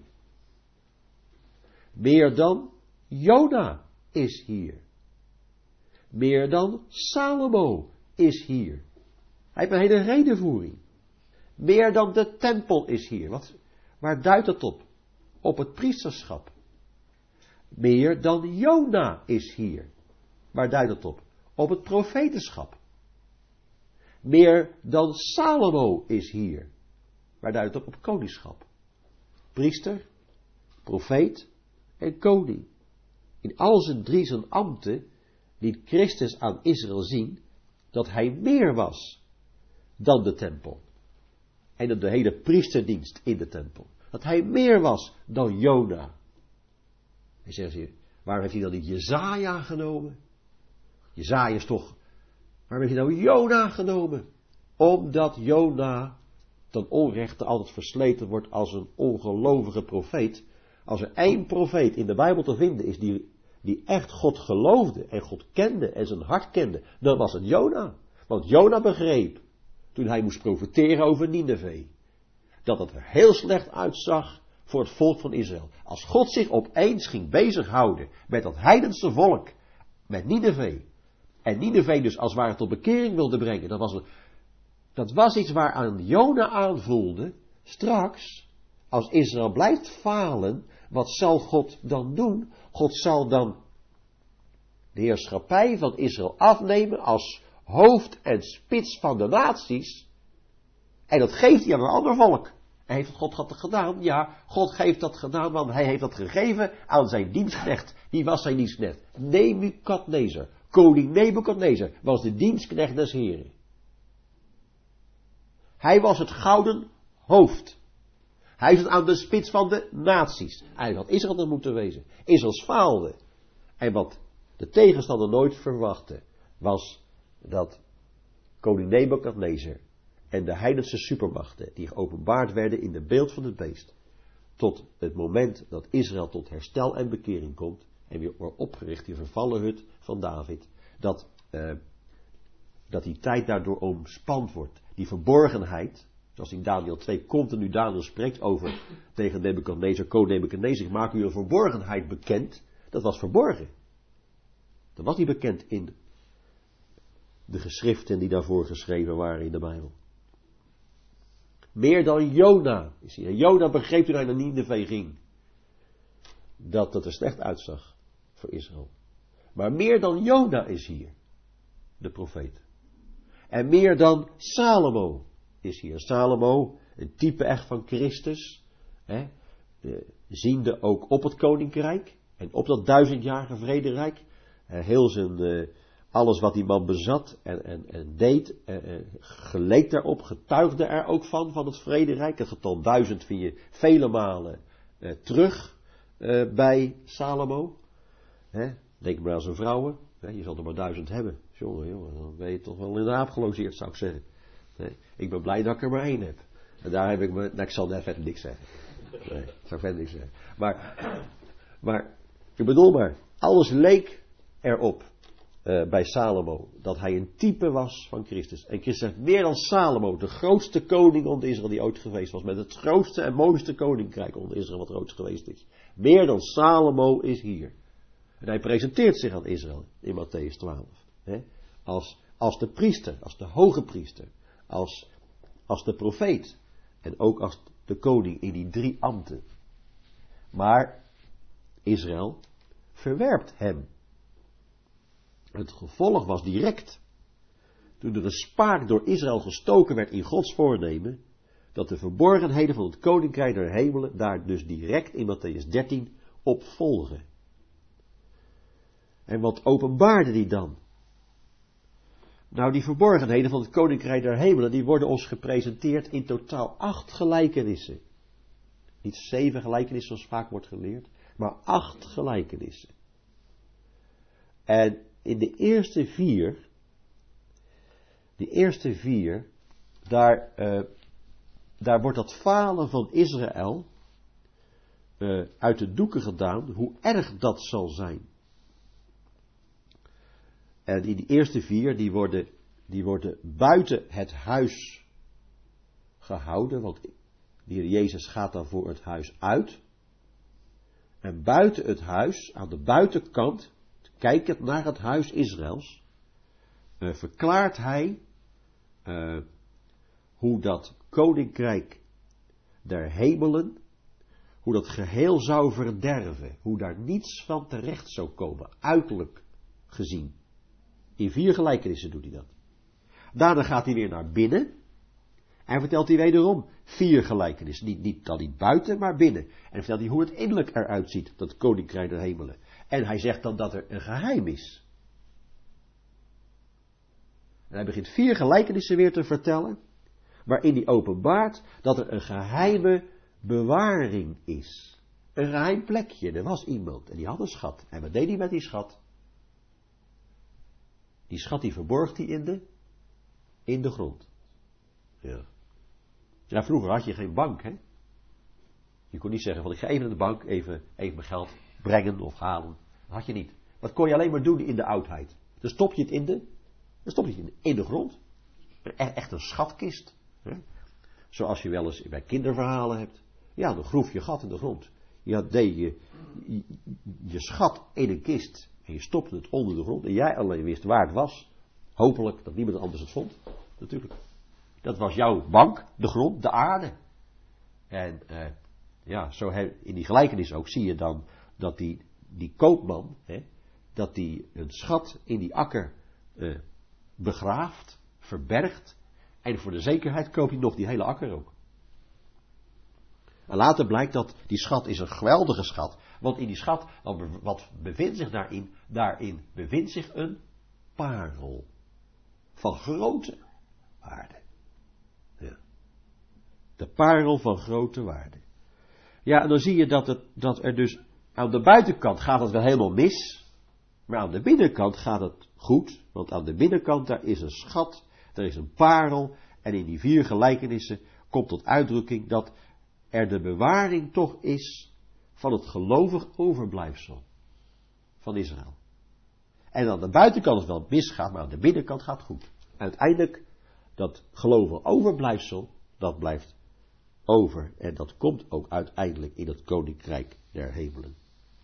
Meer dan Jona is hier. Meer dan Salomo is hier. Hij heeft een hele redenvoering. Meer dan de tempel is hier. Wat, waar duidt het op? Op het priesterschap. Meer dan Jona is hier. Waar duidt het op? Op het profetenschap. Meer dan Salomo is hier. Waar duidt het op? Op koningschap. Priester, profeet en koning. In al zijn drie zijn ambten liet Christus aan Israël zien dat hij meer was dan de tempel. En dan de hele priesterdienst in de tempel. Dat hij meer was dan Jona. En zeggen ze, waarom heeft hij dan niet Jezaja genomen? Jezaja is toch, waarom heeft hij nou Jona genomen? Omdat Jona ten onrechte altijd versleten wordt als een ongelovige profeet. Als er één profeet in de Bijbel te vinden is die, die echt God geloofde en God kende en zijn hart kende, dan was het Jona. Want Jona begreep, toen hij moest profeteren over Nineve, dat het er heel slecht uitzag voor het volk van Israël. Als God zich opeens ging bezighouden met dat heidense volk, met Nineve, en Nineve dus als het ware tot bekering wilde brengen, dat was, dat was iets waaraan Jona aanvoelde, straks, als Israël blijft falen, wat zal God dan doen? God zal dan de heerschappij van Israël afnemen als hoofd en spits van de naties. En dat geeft hij aan een ander volk. En heeft God dat gedaan? Ja, God heeft dat gedaan, want hij heeft dat gegeven aan zijn dienstknecht. Wie was zijn dienstknecht? Nebukadnezar. Koning Nebukadnezar was de dienstknecht des Heren. Hij was het gouden hoofd. Hij is het aan de spits van de naties. Eigenlijk had Israël dat moeten wezen. Israël faalde. En wat de tegenstander nooit verwachtte, was dat koning Nebukadnezar en de heidense supermachten, die geopenbaard werden in de beeld van het beest, tot het moment dat Israël tot herstel en bekering komt, en weer wordt opgericht, die vervallen hut van David, dat, uh, dat die tijd daardoor omspand wordt. Die verborgenheid, zoals in Daniel twee continu Daniel spreekt over tegen Nebukadnezar, koning Nebukadnezar, ik maak u een verborgenheid bekend, dat was verborgen. Dat was niet bekend in de geschriften die daarvoor geschreven waren in de Bijbel. Meer dan Jona is hier. En Jona begreep toen hij naar Nineve ging, dat het er slecht uitzag voor Israël. Maar meer dan Jona is hier, de profeet. En meer dan Salomo is hier. Salomo, een type echt van Christus, hè, de, ziende ook op het koninkrijk en op dat duizendjarige vrederijk. En heel zijn, uh, alles wat die man bezat en, en, en deed, uh, uh, geleek daarop, getuigde er ook van, van het vrederijk. Het getal duizend vind je vele malen uh, terug uh, bij Salomo. Hè? Denk maar aan zijn vrouwen. Hè? Je zal er maar duizend hebben. Jongen, jongen, dan ben je toch wel in de aap gelogeerd, zou ik zeggen. Nee? Ik ben blij dat ik er maar één heb. En daar heb ik me, nou, ik zal net verder niks zeggen. Nee, ik zou verder niks zeggen. Maar, maar, ik bedoel maar, alles leek erop uh, bij Salomo dat hij een type was van Christus. En Christus zegt, meer dan Salomo, de grootste koning onder Israël die ooit geweest was. Met het grootste en mooiste koninkrijk onder Israël wat er ooit geweest is. Meer dan Salomo is hier. En hij presenteert zich aan Israël in Mattheüs twaalf. Hè, als, als de priester, als de hoge priester. Als, als de profeet. En ook als de koning in die drie ambten. Maar Israël verwerpt hem. Het gevolg was direct. Toen er een spaak door Israël gestoken werd in Gods voornemen, dat de verborgenheden van het koninkrijk der hemelen daar dus direct in Mattheüs dertien op volgen. En wat openbaarde die dan? Nou, die verborgenheden van het koninkrijk der hemelen, die worden ons gepresenteerd in totaal acht gelijkenissen. Niet zeven gelijkenissen zoals vaak wordt geleerd, maar acht gelijkenissen. En in de eerste vier, die eerste vier, daar, uh, daar wordt dat falen van Israël uh, uit de doeken gedaan, hoe erg dat zal zijn. En in die eerste vier, die worden, die worden buiten het huis gehouden, want de Heer Jezus gaat dan voor het huis uit. En buiten het huis, aan de buitenkant, kijkend naar het huis Israëls, uh, verklaart hij uh, hoe dat koninkrijk der hemelen, hoe dat geheel zou verderven, hoe daar niets van terecht zou komen, uiterlijk gezien. In vier gelijkenissen doet hij dat. Daarna gaat hij weer naar binnen en vertelt hij wederom vier gelijkenissen. Niet, niet, dan niet buiten, maar binnen. En vertelt hij hoe het innerlijk eruit ziet, dat koninkrijk der hemelen. En hij zegt dan dat er een geheim is. En hij begint vier gelijkenissen weer te vertellen, waarin hij openbaart dat er een geheime bewaring is. Een geheim plekje. Er was iemand en die had een schat. En wat deed hij met die schat? Die schat die verborg hij in de, in de grond. Ja. Ja, vroeger had je geen bank, hè. Je kon niet zeggen van ik ga even naar de bank, even, even mijn geld brengen of halen. Dat had je niet. Wat kon je alleen maar doen in de oudheid? Dan stop je het in de, dan stop je het in de, in de grond. Echt een schatkist. Hè? Zoals je wel eens bij kinderverhalen hebt. Ja, dan groef je gat in de grond. Je deed je, je, je schat in een kist. En je stopte het onder de grond. En jij alleen wist waar het was. Hopelijk dat niemand anders het vond. Natuurlijk. Dat was jouw bank, de grond, de aarde. En uh, ja, zo he, in die gelijkenis ook zie je dan dat die, die koopman, hè, dat die een schat in die akker uh, begraaft, verbergt. En voor de zekerheid koopt hij nog die hele akker ook. En later blijkt dat die schat is een geweldige schat. Want in die schat, wat bevindt zich daarin? Daarin bevindt zich een parel. Van grote waarde. Ja. De parel van grote waarde. Ja, en dan zie je dat, het, dat er dus aan de buitenkant gaat het wel helemaal mis. Maar aan de binnenkant gaat het goed. Want aan de binnenkant daar is een schat. Er is een parel. En in die vier gelijkenissen komt tot uitdrukking dat er de bewaring toch is van het gelovig overblijfsel van Israël. En aan de buitenkant het wel misgaat, maar aan de binnenkant gaat het goed. Uiteindelijk, dat gelovig overblijfsel, dat blijft over. En dat komt ook uiteindelijk in het koninkrijk der hemelen.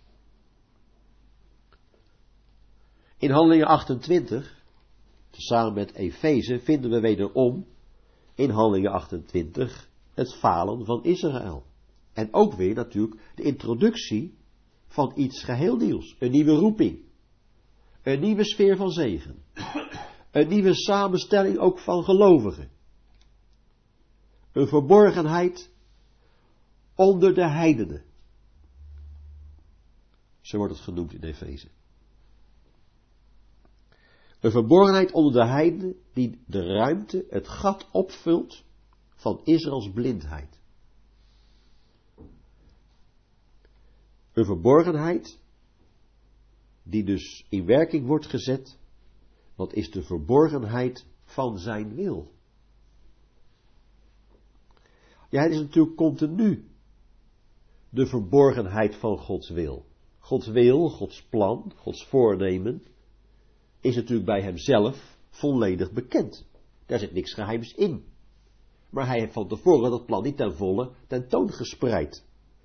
In Handelingen achtentwintig, samen met Efeze, vinden we wederom in Handelingen achtentwintig het falen van Israël. En ook weer natuurlijk de introductie van iets geheel nieuws. Een nieuwe roeping. Een nieuwe sfeer van zegen. Een nieuwe samenstelling ook van gelovigen. Een verborgenheid onder de heidenen. Zo wordt het genoemd in Efeze. Een verborgenheid onder de heidenen die de ruimte, het gat opvult van Israëls blindheid. Een verborgenheid die dus in werking wordt gezet. Wat is de verborgenheid van zijn wil? Ja, het is natuurlijk continu de verborgenheid van Gods wil. Gods wil, Gods plan, Gods voornemen is natuurlijk bij hemzelf volledig bekend. Daar zit niks geheims in. Maar hij heeft van tevoren dat plan niet ten volle tentoongespreid.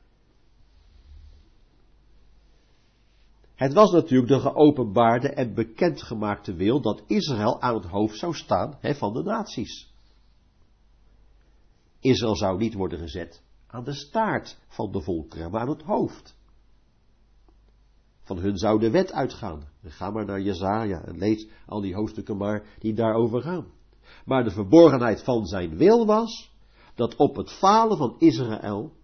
Het was natuurlijk de geopenbaarde en bekendgemaakte wil dat Israël aan het hoofd zou staan hè, van de naties. Israël zou niet worden gezet aan de staart van de volkeren, maar aan het hoofd. Van hun zou de wet uitgaan. Ga maar naar Jesaja en lees al die hoofdstukken maar die daarover gaan. Maar de verborgenheid van zijn wil was dat op het falen van Israël,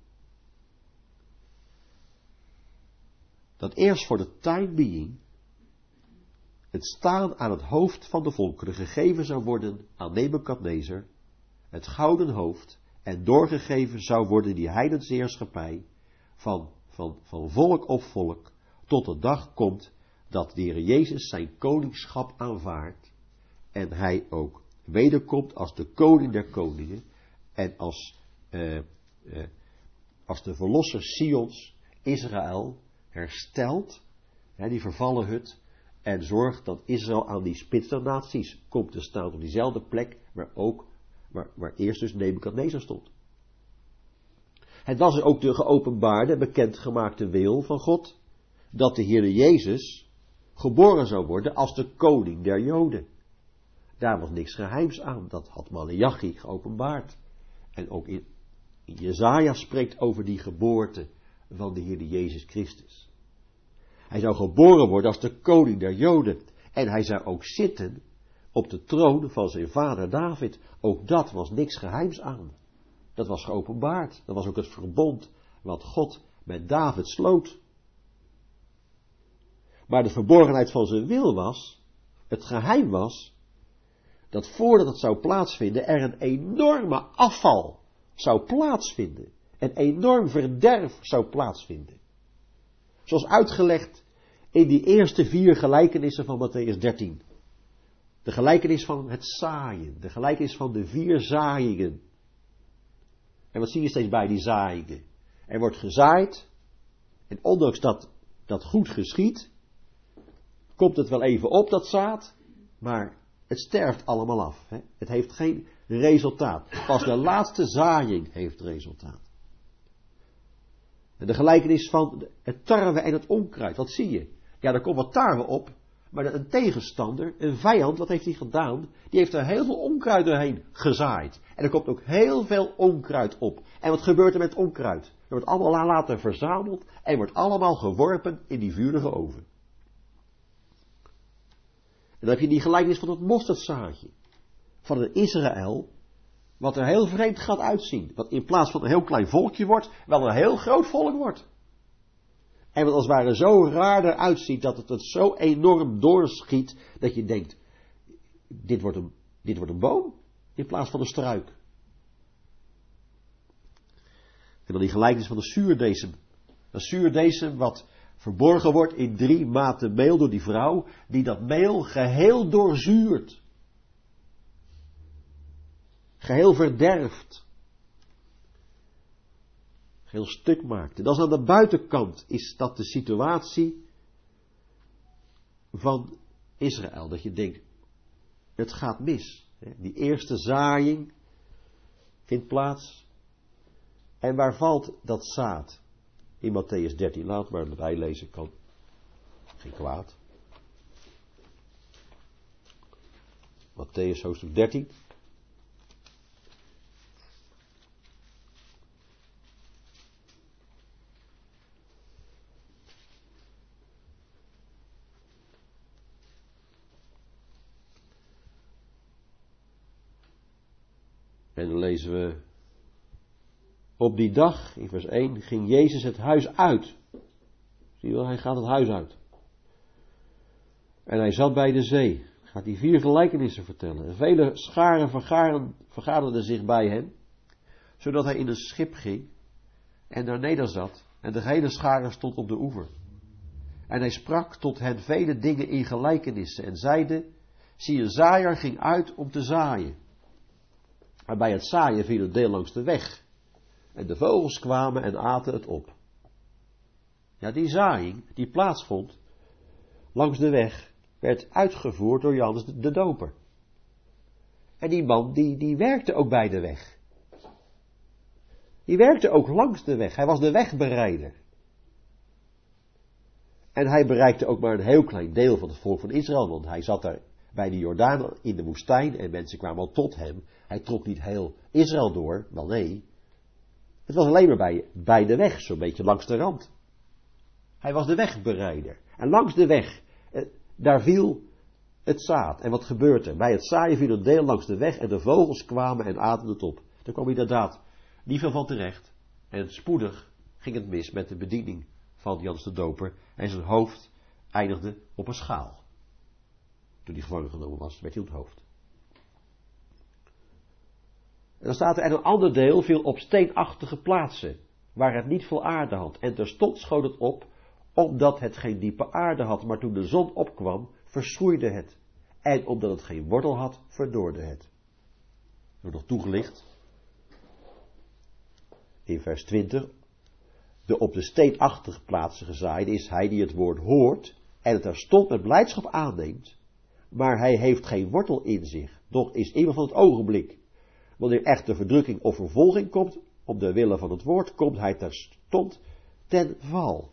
dat eerst voor de time being het staan aan het hoofd van de volkeren gegeven zou worden aan Nebukadnezar, het gouden hoofd, en doorgegeven zou worden die heidense heerschappij van, van, van volk op volk, tot de dag komt dat de Heer Jezus zijn koningschap aanvaardt en hij ook wederkomt als de koning der koningen en als, uh, uh, als de verlosser Sions Israël herstelt, hè, die vervallen hut, en zorgt dat Israël aan die spits der naties komt te staan op diezelfde plek waar ook waar, waar eerst dus Nebukadnezar stond. Het was ook de geopenbaarde, bekendgemaakte wil van God dat de Heer Jezus geboren zou worden als de koning der Joden. Daar was niks geheims aan, dat had Maleachi geopenbaard. En ook in, in Jesaja spreekt over die geboorte van de Heer Jezus Christus. Hij zou geboren worden als de koning der Joden. En hij zou ook zitten op de troon van zijn vader David. Ook dat was niks geheims aan. Dat was geopenbaard. Dat was ook het verbond wat God met David sloot. Maar de verborgenheid van zijn wil was, het geheim was, dat voordat het zou plaatsvinden, er een enorme afval zou plaatsvinden. Een enorm verderf zou plaatsvinden. Zoals uitgelegd in die eerste vier gelijkenissen van Matthäus dertien. De gelijkenis van het zaaien. De gelijkenis van de vier zaaiingen. En wat zie je steeds bij die zaaiingen? Er wordt gezaaid. En ondanks dat dat goed geschiet, komt het wel even op, dat zaad. Maar het sterft allemaal af. Hè? Het heeft geen resultaat. Pas de laatste zaaiing heeft resultaat. En de gelijkenis van het tarwe en het onkruid. Wat zie je? Ja, er komt wat tarwe op. Maar een tegenstander, een vijand, wat heeft hij gedaan? Die heeft er heel veel onkruid doorheen gezaaid. En er komt ook heel veel onkruid op. En wat gebeurt er met onkruid? Er wordt allemaal later verzameld en wordt allemaal geworpen in die vurige oven. En dan heb je die gelijkenis van het mosterdzaadje. Van een Israël, wat er heel vreemd gaat uitzien. Wat in plaats van een heel klein volkje wordt, wel een heel groot volk wordt. En wat als het ware zo raar eruit ziet, dat het het zo enorm doorschiet, dat je denkt, dit wordt een, dit wordt een boom, in plaats van een struik. En dan die gelijkenis van de zuurdesem. Een zuurdesem wat verborgen wordt in drie maten meel door die vrouw, die dat meel geheel doorzuurt. Geheel verderft. Geheel stuk maakt. En dat is aan de buitenkant, is dat de situatie van Israël. Dat je denkt, het gaat mis. Die eerste zaaiing vindt plaats. En waar valt dat zaad? In Matthäus dertien, laat maar erbij lezen, kan geen kwaad. Matthäus hoofdstuk dertien. En dan lezen we, op die dag, in vers één, ging Jezus het huis uit. Zie je wel, hij gaat het huis uit. En hij zat bij de zee. Gaat die vier gelijkenissen vertellen. En vele scharen vergaderden zich bij hem, zodat hij in een schip ging en daar neder zat. En de hele schare stond op de oever. En hij sprak tot hen vele dingen in gelijkenissen en zeide, zie, een zaaier ging uit om te zaaien. Maar bij het zaaien viel het deel langs de weg. En de vogels kwamen en aten het op. Ja, die zaaiing die plaatsvond langs de weg, werd uitgevoerd door Johannes de, de Doper. En die man, die, die werkte ook bij de weg. Die werkte ook langs de weg. Hij was de wegbereider. En hij bereikte ook maar een heel klein deel van het volk van Israël, want hij zat daar bij de Jordaan in de woestijn en mensen kwamen al tot hem. Hij trok niet heel Israël door, wel nee. Het was alleen maar bij, bij de weg, zo'n beetje langs de rand. Hij was de wegbereider. En langs de weg, eh, daar viel het zaad. En wat gebeurt er? Bij het zaaien viel een deel langs de weg en de vogels kwamen en aten het op. Daar kwam inderdaad niet veel van terecht. En spoedig ging het mis met de bediening van Johannes de Doper. En zijn hoofd eindigde op een schaal. Toen hij gevangen genomen was, werd hij op het hoofd. En dan staat er, en een ander deel viel op steenachtige plaatsen, waar het niet veel aarde had. En terstond schoot het op, omdat het geen diepe aarde had. Maar toen de zon opkwam, verschroeide het. En omdat het geen wortel had, verdorde het. Er wordt nog toegelicht. In vers twintig. De op de steenachtige plaatsen gezaaide is hij die het woord hoort en het terstond met blijdschap aanneemt. Maar hij heeft geen wortel in zich, doch is immer van het ogenblik. Wanneer echter verdrukking of vervolging komt, om de wille van het woord, komt hij terstond ten val.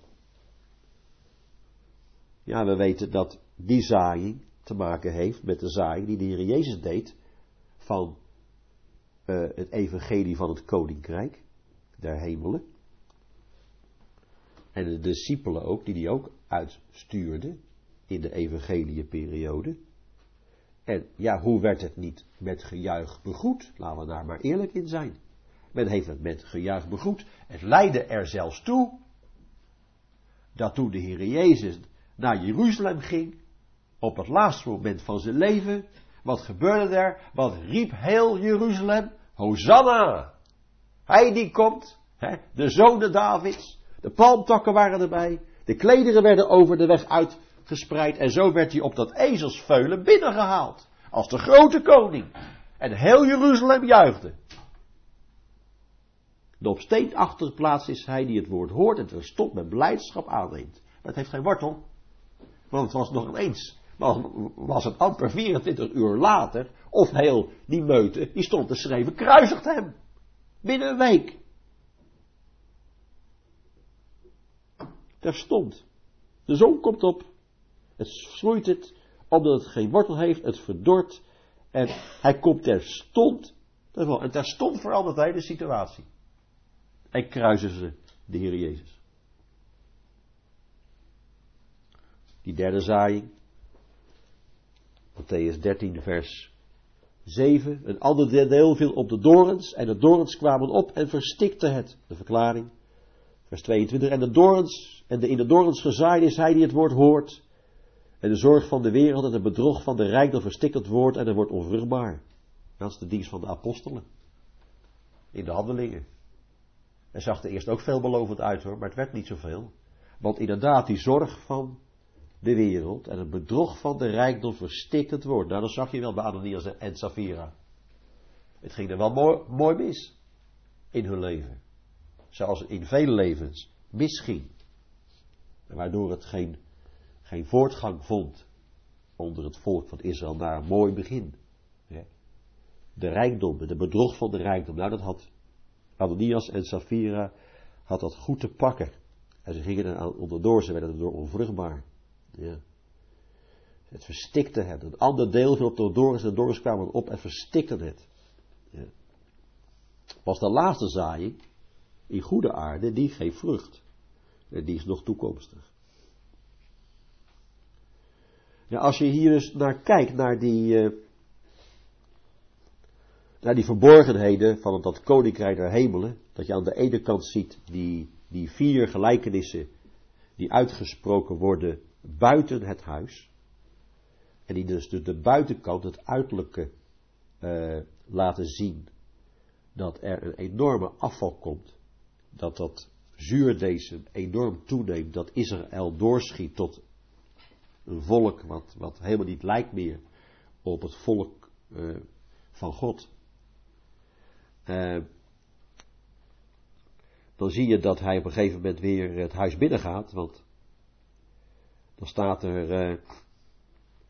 Ja, we weten dat die zaaiing te maken heeft met de zaaiing die de Heer Jezus deed van uh, het evangelie van het koninkrijk der hemelen. En de discipelen ook, die hij ook uitstuurde in de evangelieperiode. En ja, hoe werd het niet met gejuich begroet? Laten we daar maar eerlijk in zijn. Men heeft het met gejuich begroet. Het leidde er zelfs toe dat toen de Heer Jezus naar Jeruzalem ging, op het laatste moment van zijn leven, wat gebeurde er? Wat riep heel Jeruzalem? Hosanna! Hij die komt, hè, de zonen Davids, de palmtakken waren erbij, de klederen werden over de weg uitgespreid en zo werd hij op dat ezelsveulen binnengehaald, als de grote koning. En heel Jeruzalem juichte. De op steenachtige plaats is hij die het woord hoort en terstond met blijdschap aanneemt. Maar het heeft geen wortel, want het was nog ineens. Maar was het amper vierentwintig uur later, of heel die meute, die stond te schreeuwen, kruisigt hem. Binnen een week. Terstond. De zon komt op. Het schroeit het, omdat het geen wortel heeft, het verdort. En hij komt terstond. En terstond verandert hij de situatie. En kruisen ze de Heer Jezus. Die derde zaaiing. Mattheüs dertien vers zeven. Een ander deel viel op de dorens. En de dorens kwamen op en verstikte het. De verklaring. Vers tweeëntwintig. En de dorens, en de in de dorens gezaaide is hij die het woord hoort. En de zorg van de wereld en het bedrog van de rijkdom verstikt het woord en het wordt onvruchtbaar. Dat is de dienst van de apostelen. In de handelingen. En zag er eerst ook veelbelovend uit hoor, maar het werd niet zoveel. Want inderdaad, die zorg van de wereld en het bedrog van de rijkdom verstikt het woord. Nou, dat zag je wel bij Ananias en Safira. Het ging er wel mooi, mooi mis in hun leven. Zoals het in vele levens misging. En waardoor het geen, geen voortgang vond onder het volk van Israël naar een mooi begin. De rijkdom, de bedrog van de rijkdom. Nou, dat had Ananias en Safira had dat goed te pakken. En ze gingen er onderdoor, ze werden erdoor onvruchtbaar. Ja. Het verstikte het. Een ander deel viel op de dorens en de dorens kwamen op en verstikten het. Ja. Pas de laatste zaaiing in goede aarde, die geeft vrucht. En die is nog toekomstig. Ja, als je hier dus naar kijkt, naar die, uh, naar die verborgenheden van dat koninkrijk der hemelen, dat je aan de ene kant ziet die, die vier gelijkenissen die uitgesproken worden buiten het huis. En die dus de, de buitenkant, het uiterlijke, uh, laten zien dat er een enorme afval komt. Dat dat zuurdesem enorm toeneemt, dat Israël doorschiet tot een volk wat, wat helemaal niet lijkt meer op het volk uh, van God. Uh, dan zie je dat hij op een gegeven moment weer het huis binnengaat, want dan staat er, uh,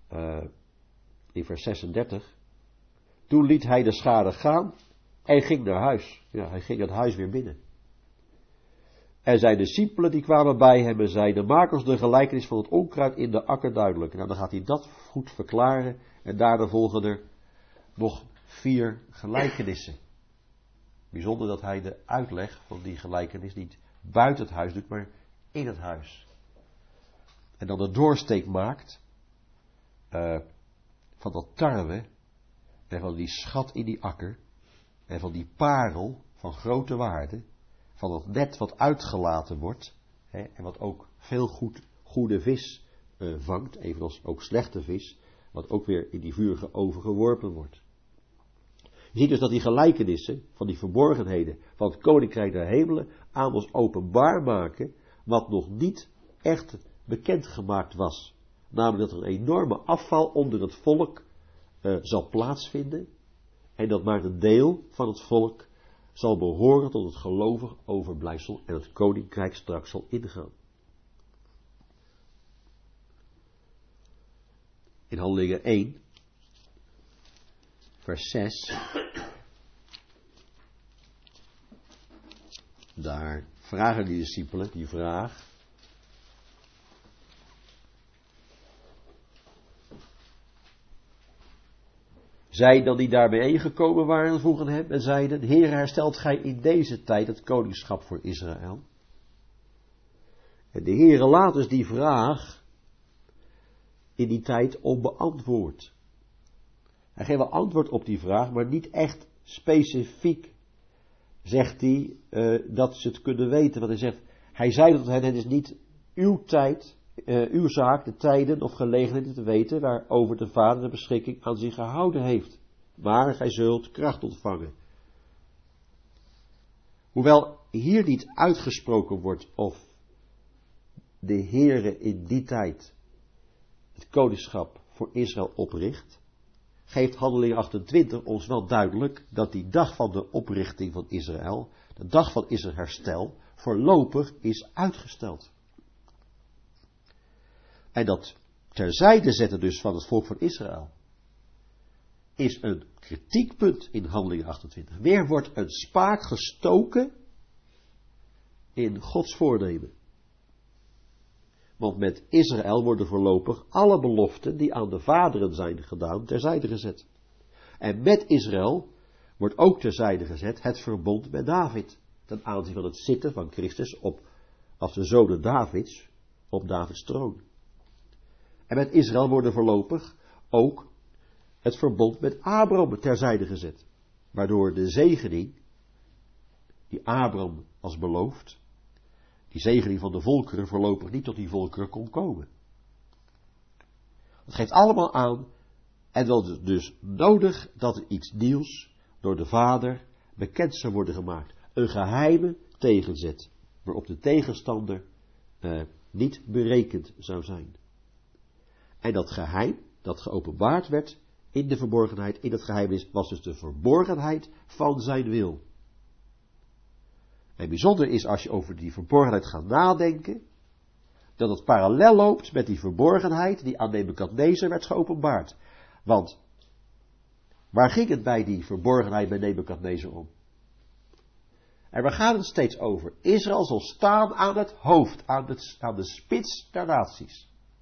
uh, in vers zesendertig. Toen liet hij de schade gaan en ging naar huis. Ja, hij ging het huis weer binnen. En zijn discipelen die kwamen bij hem en zeiden, maak ons de gelijkenis van het onkruid in de akker duidelijk. Nou, dan gaat hij dat goed verklaren en daarna volgen er nog vier gelijkenissen. Bijzonder dat hij de uitleg van die gelijkenis niet buiten het huis doet, maar in het huis. En dan de doorsteek maakt uh, van dat tarwe en van die schat in die akker en van die parel van grote waarde, van dat net wat uitgelaten wordt hè, en wat ook veel goed, goede vis uh, vangt, evenals ook slechte vis, wat ook weer in die vurige oven geworpen wordt. Je ziet dus dat die gelijkenissen van die verborgenheden van het koninkrijk der hemelen aan ons openbaar maken wat nog niet echt bekendgemaakt was. Namelijk dat er een enorme afval onder het volk uh, zal plaatsvinden en dat maar een deel van het volk zal behoren tot het gelovig overblijfsel en het koninkrijk straks zal ingaan. In Handelingen één, vers zes, daar vragen die discipelen die vraag. Zij dan die daar bijeengekomen waren, vroegen hem en zeiden, Heer, herstelt gij in deze tijd het koningschap voor Israël? En de Heer laat dus die vraag in die tijd onbeantwoord. Hij geeft wel antwoord op die vraag, maar niet echt specifiek zegt hij uh, dat ze het kunnen weten. Want hij zegt, hij zei tot hen, het is niet uw tijd, uh, uw zaak, de tijden of gelegenheden te weten waarover de Vader de beschikking aan zich gehouden heeft. Maar gij zult kracht ontvangen. Hoewel hier niet uitgesproken wordt of de Heere in die tijd het koningschap voor Israël opricht, geeft Handelingen achtentwintig ons wel duidelijk dat die dag van de oprichting van Israël, de dag van Israël herstel, voorlopig is uitgesteld. En dat terzijde zetten dus van het volk van Israël is een kritiekpunt in Handelingen achtentwintig. Weer wordt een spaak gestoken in Gods voornemen. Want met Israël worden voorlopig alle beloften die aan de vaderen zijn gedaan terzijde gezet. En met Israël wordt ook terzijde gezet het verbond met David. Ten aanzien van het zitten van Christus op, als de zonen Davids op Davids troon. En met Israël worden voorlopig ook het verbond met Abraham terzijde gezet. Waardoor de zegening die Abraham als beloofd, die zegening van de volkeren voorlopig niet tot die volkeren kon komen. Het geeft allemaal aan, en dat is dus nodig dat er iets nieuws door de Vader bekend zou worden gemaakt. Een geheime tegenzet, waarop de tegenstander eh, niet berekend zou zijn. En dat geheim, dat geopenbaard werd in de verborgenheid, in het geheimnis, was dus de verborgenheid van zijn wil. En bijzonder is als je over die verborgenheid gaat nadenken, dat het parallel loopt met die verborgenheid die aan Nebukadnezar werd geopenbaard. Want waar ging het bij die verborgenheid bij Nebukadnezar om? En waar gaat het steeds over? Israël zal staan aan het hoofd, aan, het, aan de spits der naties.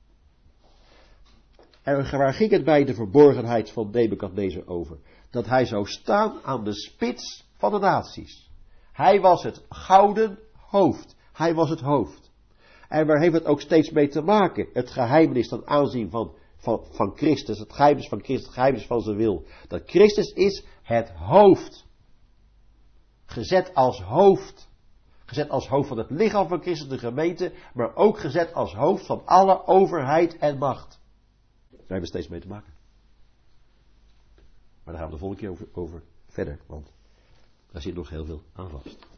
En waar ging het bij de verborgenheid van Nebukadnezar over? Dat hij zou staan aan de spits van de naties. Hij was het gouden hoofd. Hij was het hoofd. En waar heeft het ook steeds mee te maken? Het geheimenis ten aanzien van, van, van Christus. Het geheimenis van Christus, het geheimenis van zijn wil. Dat Christus is het hoofd. Gezet als hoofd. Gezet als hoofd van het lichaam van Christus, de gemeente. Maar ook gezet als hoofd van alle overheid en macht. Daar hebben we steeds mee te maken. Maar daar gaan we de volgende keer over, over verder. Want daar zit nog heel veel aan vast.